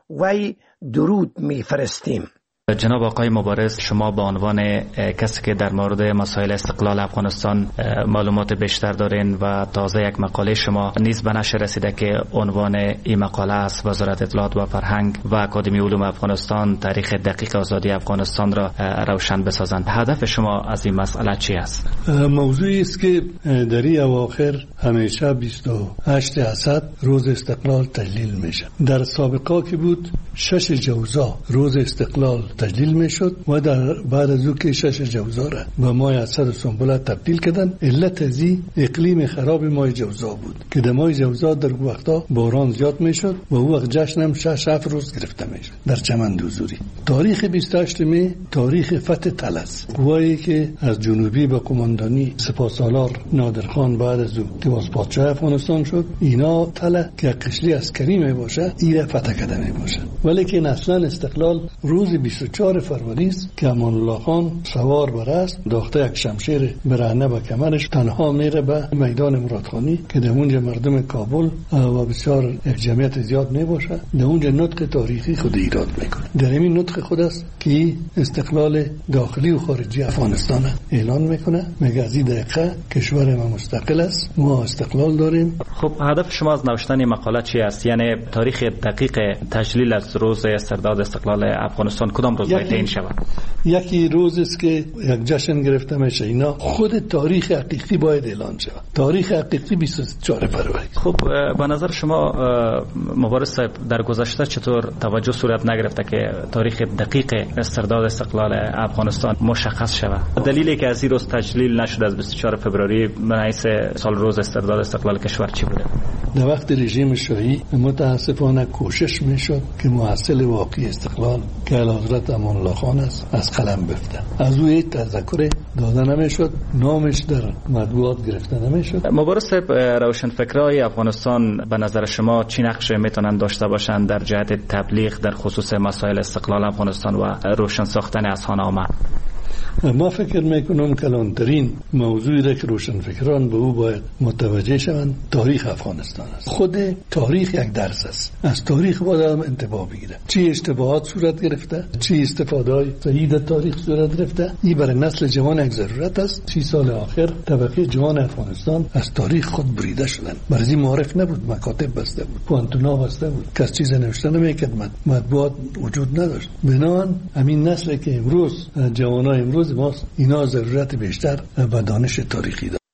Speaker 16: وی درود میفرستیم.
Speaker 4: جناب آقای مبارز، شما به عنوان کسی که در مورد مسائل استقلال افغانستان معلومات بیشتر دارین و تازه یک مقاله شما نیز به نشر رسیده که عنوان این مقاله است وزارت اطلاعات و فرهنگ و اکادمی علوم افغانستان تاریخ دقیق آزادی افغانستان را روشن بسازند. هدف شما از این مسئله چی است؟
Speaker 22: موضوعی است که در این اواخر همیشه 28 اسد روز استقلال تجلیل میشه. در سابقه که بود 6 جوزا روز استقلال تجلیل میشد و در بعد از او که 6 جوزا را به ماه اسد و سنبله تبدیل کردن. علت از اقلیم خراب ماه جوزا بود که در ماه جوزا در وقتا باران زیاد میشد و او وقت جشن هم 6 روز گرفته میشد در چمن دوزوری. تاریخ 28 می تاریخ فتح طلس، قوایی که از جنوبی به قماندانی سپاسالار نادرخان بعد از او که باز پادشاه افغانستان شد، اینا طلع که قشلی عسکری می باشه ایره فتح کرده می باشه. ولی که اصلا استقلال روز 24 فروری است که امان الله خان سوار بر اسب داخته یک شمشیر برهنه به کمرش تنها میره به میدان مرادخانی که در اونجا مردم کابل و بسیار جمعیت زیاد میباشه، در اونجا نطق تاریخی خود ایراد میکنه. در این نطق خود است که استقلال داخلی و خارجی افغانستان اعلان میکنه، میگه از این دقیقه کشور ما مستقل است، ما استقلال داریم.
Speaker 4: خب هدف شما از نوشتن این مقاله چی است؟ یعنی تاریخ دقیق تجلیل از روز استرداد استقلال افغانستان کدام روز باید تعیین شود؟
Speaker 22: یکی روز است که یک جشن گرفته میشه. اینا خود تاریخ حقیقی باید اعلان شود. تاریخ حقیقی 24 فروری.
Speaker 4: خب به نظر شما مبارز صاحب در گذشته چطور توجه صورت نگرفته که تاریخ دقیق استرداد استقلال افغانستان مشخص شود؟ دلیلی که از این روز تجلیل نشد از 24 فوریه به حیث سال روز استرداد استقلال کشور چی بوده؟
Speaker 22: در وقت رژیم شاهی متاسفانه کوشش میشد که محصل واقعی استقلال که اعلیحضرت امان الله خان است از قلم بفته. از او تذکر داده نمیشد، نامش در مطبوعات گرفته نمیشد.
Speaker 4: مبارز صاحب، روشنفکرای افغانستان به نظر شما چی نقش میتونن داشته باشند در جهت تبلیغ در خصوص مسائل استقلال افغانستان و روشن ساختن اذهان عامه؟
Speaker 22: ما فکر میکنم کلانترین موضوعی را که روشنفکران به او باید متوجه شوند تاریخ افغانستان است. خود تاریخ یک درس است. از تاریخ باید آدم انتباه بگیره. چی اشتباهات صورت گرفته، چی استفاده‌های صحیح در تاریخ صورت گرفته. این برای نسل جوان یک ضرورت است. 30 سال آخر طبقه جوان افغانستان از تاریخ خود بریده شدند. برای معرف نبود، مکاتب بسته بود، پوانتونا بسته بود، کس چیز نوشته نمیکرد، مطبوعات وجود نداشت. بنابراین همین نسل که امروز جوانای امروز ماست، اینا ضرورت بیشتر به دانش تاریخی دارند.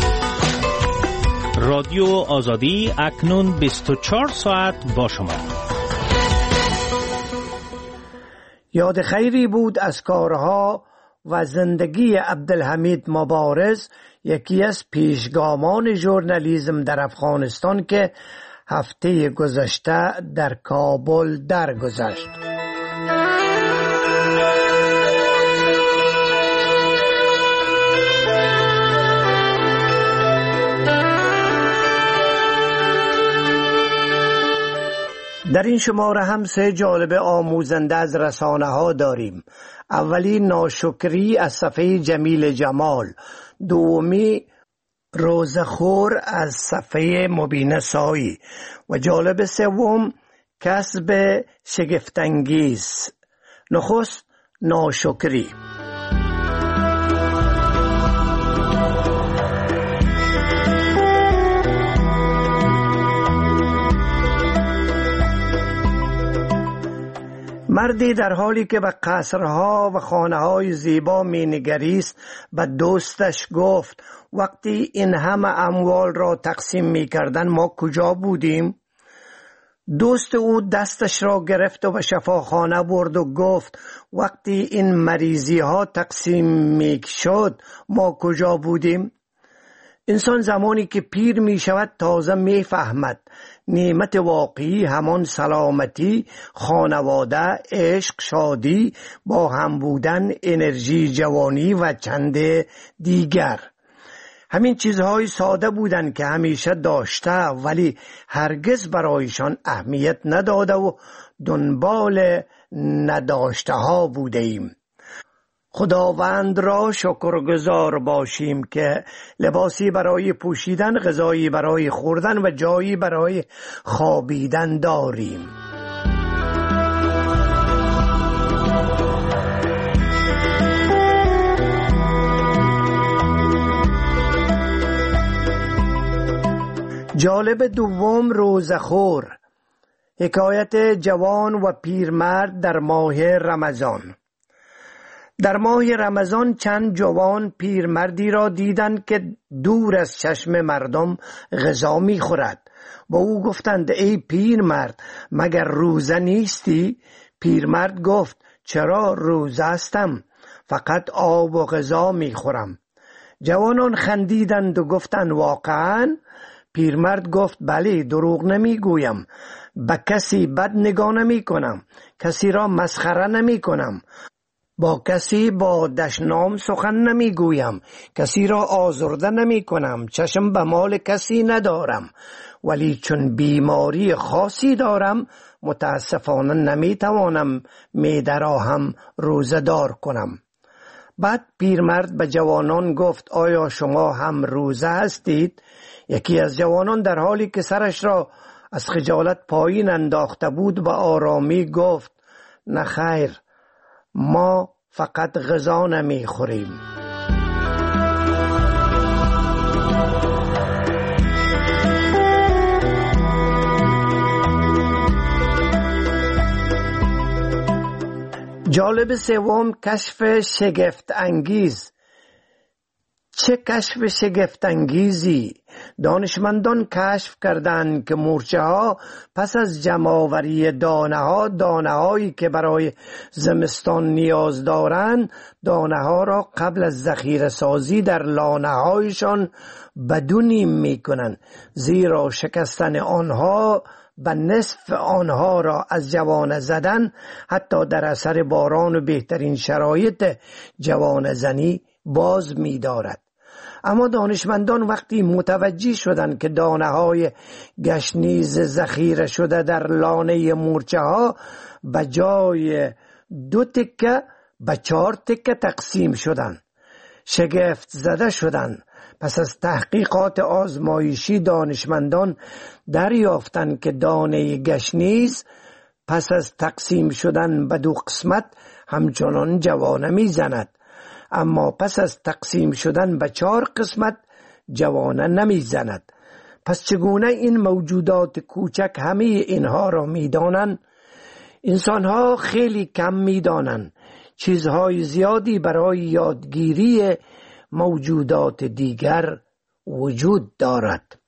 Speaker 10: رادیو آزادی اکنون 24 ساعت با شما.
Speaker 16: یاد خیری بود از کارها و زندگی عبدالحمید مبارز، یکی از پیشگامان ژورنالیسم در افغانستان که هفته گذشته در کابل درگذشت. در این شماره هم 3 جالب آموزنده از رسانه ها داریم. اولی ناشکری از صفحه جمیل جمال، دومی روزخور از صفحه مبینه سایی و جالب سوم کسب شگفت‌انگیز. نخست ناشکری. مردی در حالی که به قصرها و خانه‌های زیبا می‌نگریست به دوستش گفت وقتی این همه اموال را تقسیم می‌کردند ما کجا بودیم؟ دوست او دستش را گرفت و به شفاخانه برد و گفت وقتی این مریضی‌ها تقسیم می‌شد ما کجا بودیم؟ انسان زمانی که پیر می شود تازه می فهمد نعمت واقعی همان سلامتی، خانواده، عشق، شادی، با هم بودن، انرژی، جوانی و چند دیگر. همین چیزهای ساده بودن که همیشه داشته ولی هرگز برایشان اهمیت نداده و دنبال نداشته ها بوده ایم. خداوند را شکرگزار باشیم که لباسی برای پوشیدن، غذایی برای خوردن و جایی برای خوابیدن داریم. جالب دوم روزخور، حکایت جوان و پیرمرد در ماه رمضان. در ماه رمضان چند جوان پیرمردی را دیدند که دور از چشم مردم غذا می خورد. با او گفتند ای پیرمرد مگر روزه نیستی؟ پیرمرد گفت چرا روزه هستم، فقط آب و غذا می خورم. جوانان خندیدند و گفتند واقعاً؟ پیرمرد گفت بله، دروغ نمی گویم. به کسی بد نگاه نمی کنم، کسی را مسخره نمی کنم، با کسی با دشنام سخن نمی گویم، کسی را آزرده نمی کنم، چشم به مال کسی ندارم، ولی چون بیماری خاصی دارم متاسفانه نمی توانم معده را هم روزه دار کنم. بعد پیرمرد به جوانان گفت آیا شما هم روزه هستید؟ یکی از جوانان در حالی که سرش را از خجالت پایین انداخته بود به آرامی گفت نه خیر، ما فقط غذا نمی خوریم. جالب سوم کشف شگفت انگیز. چه کشف شگفت انگیزی! دانشمندان کشف کردند که مورچه ها پس از جمع‌آوری دانه هایی که برای زمستان نیاز دارند، دانه ها را قبل از ذخیره سازی در لانه هایشان بدونیم می کنند، زیرا شکستن آنها به نصف آنها را از جوانه زدن حتی در اثر باران و بهترین شرایط جوانه زنی باز می دارد. اما دانشمندان وقتی متوجه شدند که دانه های گشنیز ذخیره شده در لانه مورچه ها به جای 2 تکه به 4 تکه تقسیم شدند. شگفت زده شدند. پس از تحقیقات آزمایشی دانشمندان دریافتند که دانه گشنیز پس از تقسیم شدن به 2 قسمت همچنان جوانه میزند، اما پس از تقسیم شدن به 4 قسمت جوانه نمیزند. پس چگونه این موجودات کوچک همه اینها را میدانند؟ انسانها خیلی کم میدانند. چیزهای زیادی برای یادگیری موجودات دیگر وجود دارد.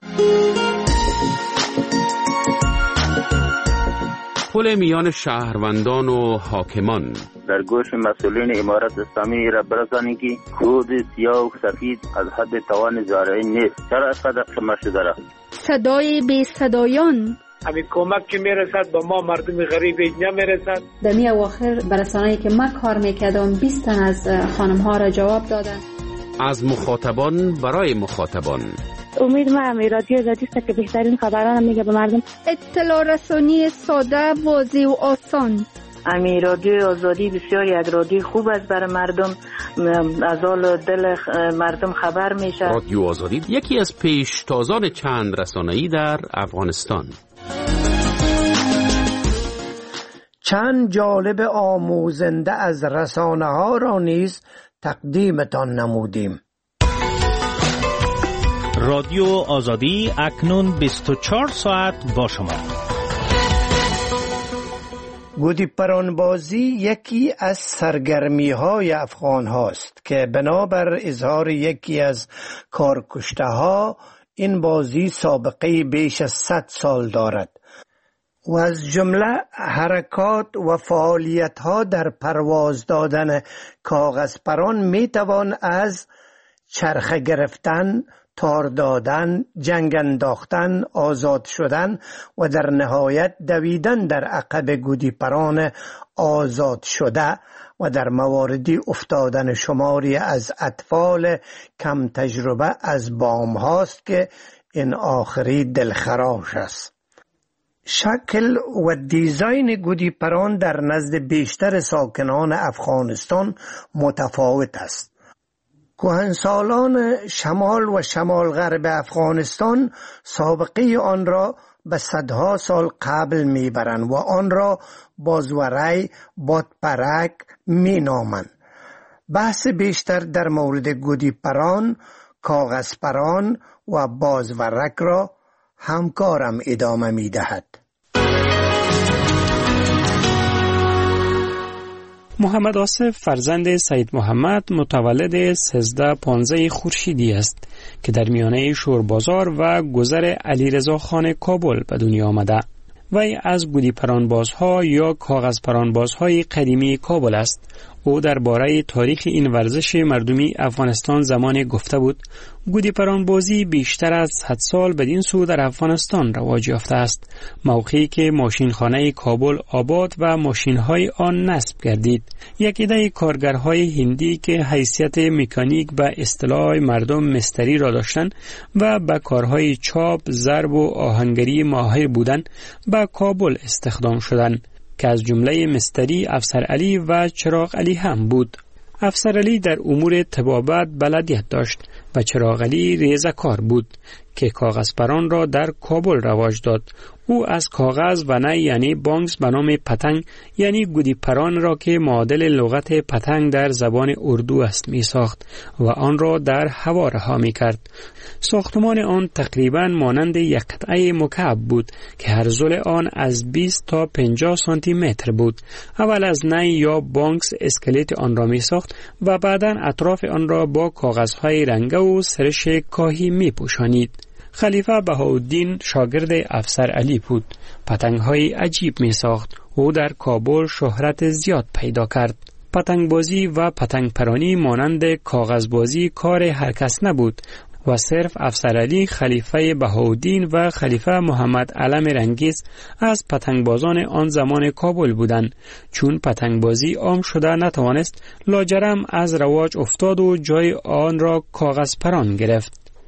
Speaker 5: پل میان شهروندان و حاکمان.
Speaker 2: در گوش مسئولین امارت اسلامی را برسانید که کود سیاه و سفید از حد توان زارعین نیست. چرا اینقدر کم شده است؟
Speaker 6: صدای بی صدایان.
Speaker 8: همین کمک که میرسد با ما مردم غریب نمیرسد.
Speaker 11: در می اواخر برسانه‌ای که من کار میکردم 20 تن از خانم ها را جواب دادن.
Speaker 5: از مخاطبان برای مخاطبان.
Speaker 23: امید ما رادیو آزادی است که بهترین خبران میگه به مردم.
Speaker 6: اطلاع رسانی ساده، واضح و آسان.
Speaker 23: رادیو آزادی بسیار یک رادیو خوب است برای مردم، از حال دل مردم خبر میشه.
Speaker 5: رادیو آزادی یکی از پیشتازان چند رسانه‌ای در افغانستان.
Speaker 16: چند جالب آموزنده از رسانه ها را نیز تقدیمتان نمودیم.
Speaker 10: رادیو آزادی اکنون 24 ساعت با شما.
Speaker 16: گودیپران بازی یکی از سرگرمی های افغان هاست که بنابر اظهار یکی از کارکشته ها این بازی سابقه بیش از 100 سال دارد و از جمله حرکات و فعالیت ها در پرواز دادن کاغذ پران می توان از چرخه گرفتن، تار دادن، جنگ انداختن، آزاد شدن و در نهایت دویدن در عقب گودیپران آزاد شده و در مواردی افتادن شماری از اطفال کم تجربه از بام هاست که این آخری دلخراش است. شکل و دیزاین گودیپران در نزد بیشتر ساکنان افغانستان متفاوت است. کهنسالان شمال و شمال غرب افغانستان سابقه آن را به صدها سال قبل میبرند و آن را بازوری، بادپرک مینامند. بحث بیشتر در مورد گودیپران، کاغذپران و بازورک را همکارم ادامه میدهد.
Speaker 24: محمد آصف فرزند سید محمد متولد 1315 خورشیدی است که در میانه شوربازار و گذر علیرضا خان کابل به دنیا آمده. وی از گودیپرانبازها یا کاغذپرانبازهای قدیمی کابل است. او درباره تاریخ این ورزش مردمی افغانستان زمان گفته بود: گودیپرانبازی بیشتر از 100 سال بدین سو در افغانستان رواج یافته است، موقعی که ماشینخانه کابل آباد و ماشینهای آن نصب گردید. یک عده کارگرهای هندی که حیثیت مکانیک به اصطلاح مردم مستری را داشتند و به کارهای چاپ، ضرب و آهنگری ماهر بودند به کابل استخدام شدند که از جمله مستری افسر علی و چراغ علی هم بود. افسر علی در امور طبابت بلدیت داشت و چراغ علی ریزه‌کار بود که کاغذپران را در کابل رواج داد. او از کاغذ و نه یعنی بانگز به نام پتنگ یعنی گودیپران را که معادل لغت پتنگ در زبان اردو است می ساخت و آن را در هوا رها می کرد. ساختمان آن تقریبا مانند یک قطعه مکعب بود که هر زل آن از 20 تا 50 سانتی متر بود. اول از نی یا بانگز اسکلت آن را می ساخت و بعدا اطراف آن را با کاغذهای رنگه و سرش کاهی می پوشانید. خلیفه بهاءالدین شاگرد افسر علی بود. پتنگ‌های عجیب می ساخت. او در کابل شهرت زیاد پیدا کرد. پتنگبازی و پتنگپرانی مانند کاغذبازی کار هر کس نبود و صرف افسر علی، خلیفه بهاءالدین و خلیفه محمد علم رنگیز از پتنگبازان آن زمان کابل بودند. چون پتنگبازی عام شده نتوانست، لاجرم از رواج افتاد و جای آن را کاغذپران گرفت.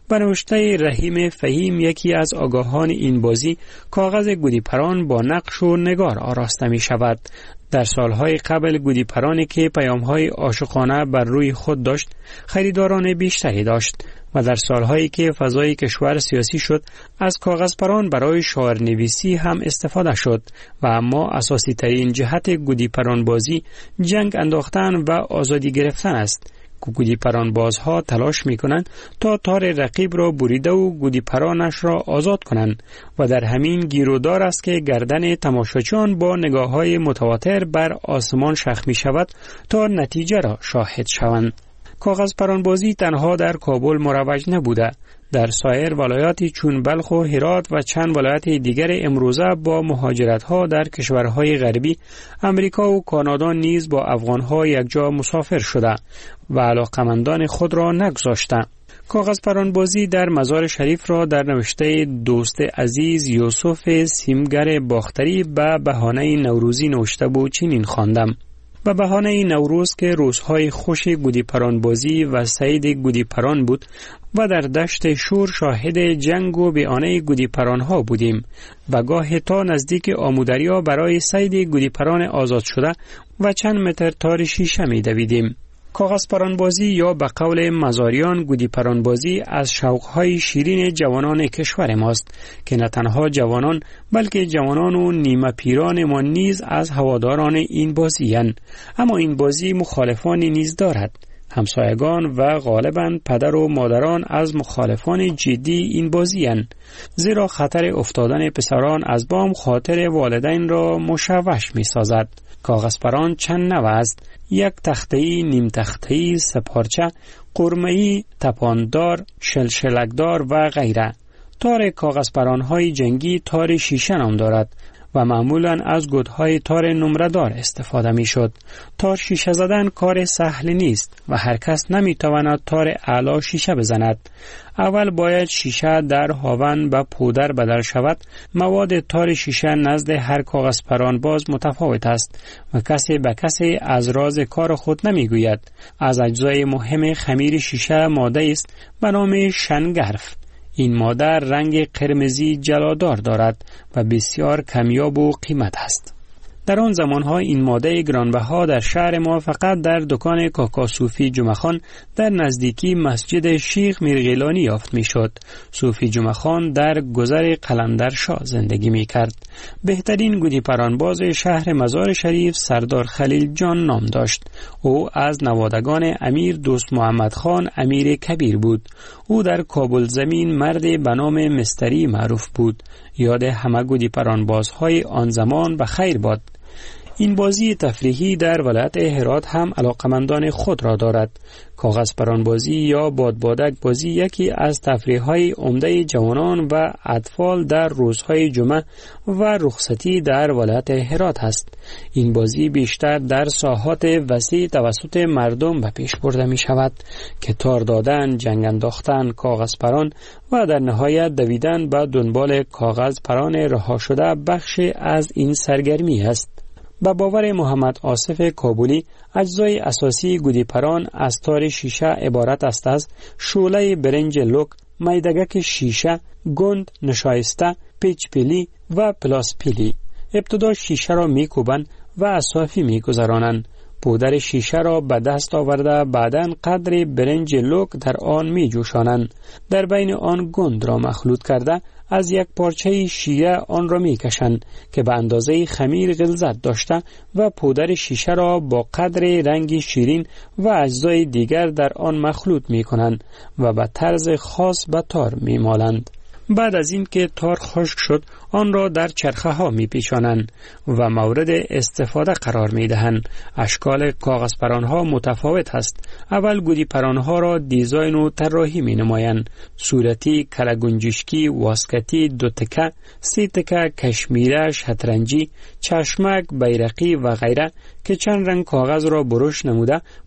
Speaker 24: به نوشته رحیم فهیم، یکی از آگاهان این بازی، کاغذ گودی پران با نقش و نگار آراسته می شود. در سالهای قبل گودی پرانی که پیامهای عاشقانه بر روی خود داشت خریداران بیشتری داشت و در سالهایی که فضای کشور سیاسی شد از کاغذ پران برای شعرنویسی هم استفاده شد و اما اساسی ترین جهت گودی پران بازی جنگ انداختن و آزادی گرفتن است. گودی پران بازها تلاش می کنند تا تار رقیب را بریده و گودی پرانش را آزاد کنند و در همین گیرودار است که گردن تماشاچیان با نگاه های متواتر بر آسمان شخ می شود تا نتیجه را شاهد شوند. کاغذ پران بازی تنها در کابل مروج نبوده. در سایر ولایاتی چون بلخ و هرات و چند ولایت دیگر امروزه با مهاجرت‌ها در کشورهای غربی، امریکا و کانادا نیز با افغان‌ها یکجا مسافر شده و علاقمندان خود را نگذاشته. کاغذ پران بازی در مزار شریف را در نوشته دوست عزیز یوسف سیمگر باختری به بهانه نوروزی نوشته بود چنین خواندم: به بهانه نوروز که روزهای خوش گودی پران بازی و صید گودی پران بود و در دشت شور شاهد جنگ و بیانه گودی پران ها بودیم و گاه تا نزدیک آمودریا برای صید گودی پران آزاد شده و چند متر تار شیشه می دویدیم. کاغذ پران بازی یا به قول مزاریان گودی پران بازی از شوقهای شیرین جوانان کشور ماست که نه تنها جوانان بلکه جوانان و نیمه پیران ما نیز از هواداران این بازی هستند. اما این بازی مخالفانی نیز دارد. همسایگان و غالباً پدر و مادران از مخالفان جدی این بازی هستند، زیرا خطر افتادن پسران از بام خاطر والدین را مشوش می سازد. کاغذ پران چند نوع است: یک تخته‌ای، نیم تخته‌ای، سپارچه، قرمه‌ای، تپاندار، شلشلکدار و غیره. تار کاغذ پران‌های جنگی تار شیشه نام دارد و معمولاً از گودهای تار نمره‌دار استفاده می‌شد. تار شیشه زدن کار سهل نیست و هر کس نمی‌تواند تار اعلی شیشه بزند. اول باید شیشه در هاون به پودر بدل شود. مواد تار شیشه نزد هر کاغذ پران باز متفاوت است و کسی به کسی از راز کار خود نمی‌گوید. از اجزای مهم خمیر شیشه ماده است به نام شنگرف. این ماده رنگ قرمزی جلادار دارد و بسیار کمیاب و قیمت است. در آن زمانها این ماده گرانبها در شهر ما فقط در دکان کاکا صوفی جمعخان در نزدیکی مسجد شیخ میرغیلانی یافت میشد. صوفی جمعخان در گذر قلندرشاه زندگی میکرد. بهترین گودی پرانباز شهر مزار شریف سردار خلیل جان نام داشت. او از نوادگان امیر دوست محمد خان امیر کبیر بود. او در کابل زمین مرد به نام مستری معروف بود. یاد همه گودی پرانبازهای آن زمان به خیر باد. این بازی تفریحی در ولایت هرات هم علاقمندان خود را دارد. کاغذ پرانبازی یا بادبادک بازی یکی از تفریح‌های عمده جوانان و اطفال در روزهای جمعه و رخصتی در ولایت هرات است. این بازی بیشتر در ساحات وسیع توسط مردم به پیش برده می شود که تار دادن، جنگ انداختن، کاغذ پران و در نهایت دویدن به دنبال کاغذ پران رها شده بخش از این سرگرمی است. با باور محمد آصف کابلی، اجزای اساسی گودی پران از تار شیشه عبارت است از شعله برنج لوک، میدگک شیشه، گند نشایسته، پیچ پیلی و پلاس پیلی. ابتدا شیشه را میکوبند و اصافی میگذرانند. پودر شیشه را به دست آورده بعداً قدر برنج لوک در آن می جوشانند. در بین آن گند را مخلوط کرده از یک پارچه شیره آن را می کشند که به اندازه خمیر غلظت داشته و پودر شیشه را با قدر رنگ شیرین و اجزای دیگر در آن مخلوط می کنند و به طرز خاص به تار می مالند. بعد از این که تار خشک شد آن را در چرخه ها می پیچانند و مورد استفاده قرار می دهند. اشکال کاغذ پران ها متفاوت است. اول گودی پران ها را دیزاین و طراحی می نمایند. صورتی، کلگنجشکی، واسکتی، دو تکه، سی تکه، کشمیره، شطرنجی، چشمک، بیرقی و غیره که چند رنگ کاغذ را برش نموده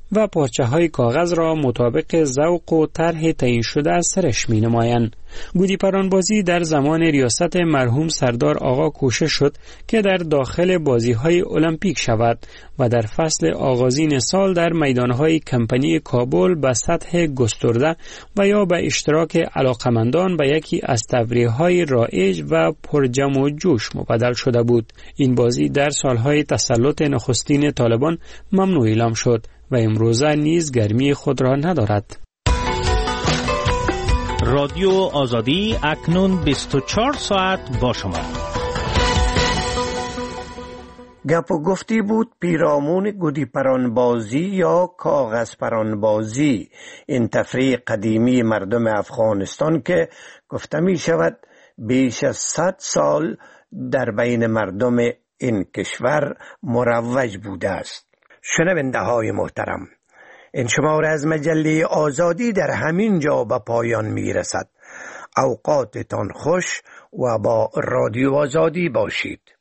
Speaker 24: و پارچه های کاغذ را مطابق ذوق و طرح تعیین شده از سرش می نمایند. گودی پرانبازی در زمان ریاست مرحوم سردار آقا کوشش شد که در داخل بازی های المپیک شود و در فصل آغازین سال در میدانهای کمپانی کابل به سطح گسترده و یا به اشتراک علاقمندان به یکی از تفریح‌های رایج و پرجم و جوش مبدل شده بود. این بازی در سالهای تسلط نخستین طالبان ممنوع اعلام شد و امروزه نیز گرمی خود را ندارد.
Speaker 1: رادیو آزادی اکنون 24 ساعت با شما.
Speaker 16: گپ و گفتی بود پیرامون گودی پرانبازی یا کاغذ پرانبازی، این تفریح قدیمی مردم افغانستان که گفته می شود بیش از 100 سال در بین مردم این کشور مروج بوده است. شنونده های محترم، این شماره از مجله آزادی در همین جا به پایان می رسد. اوقاتتان خوش و با رادیو آزادی باشید.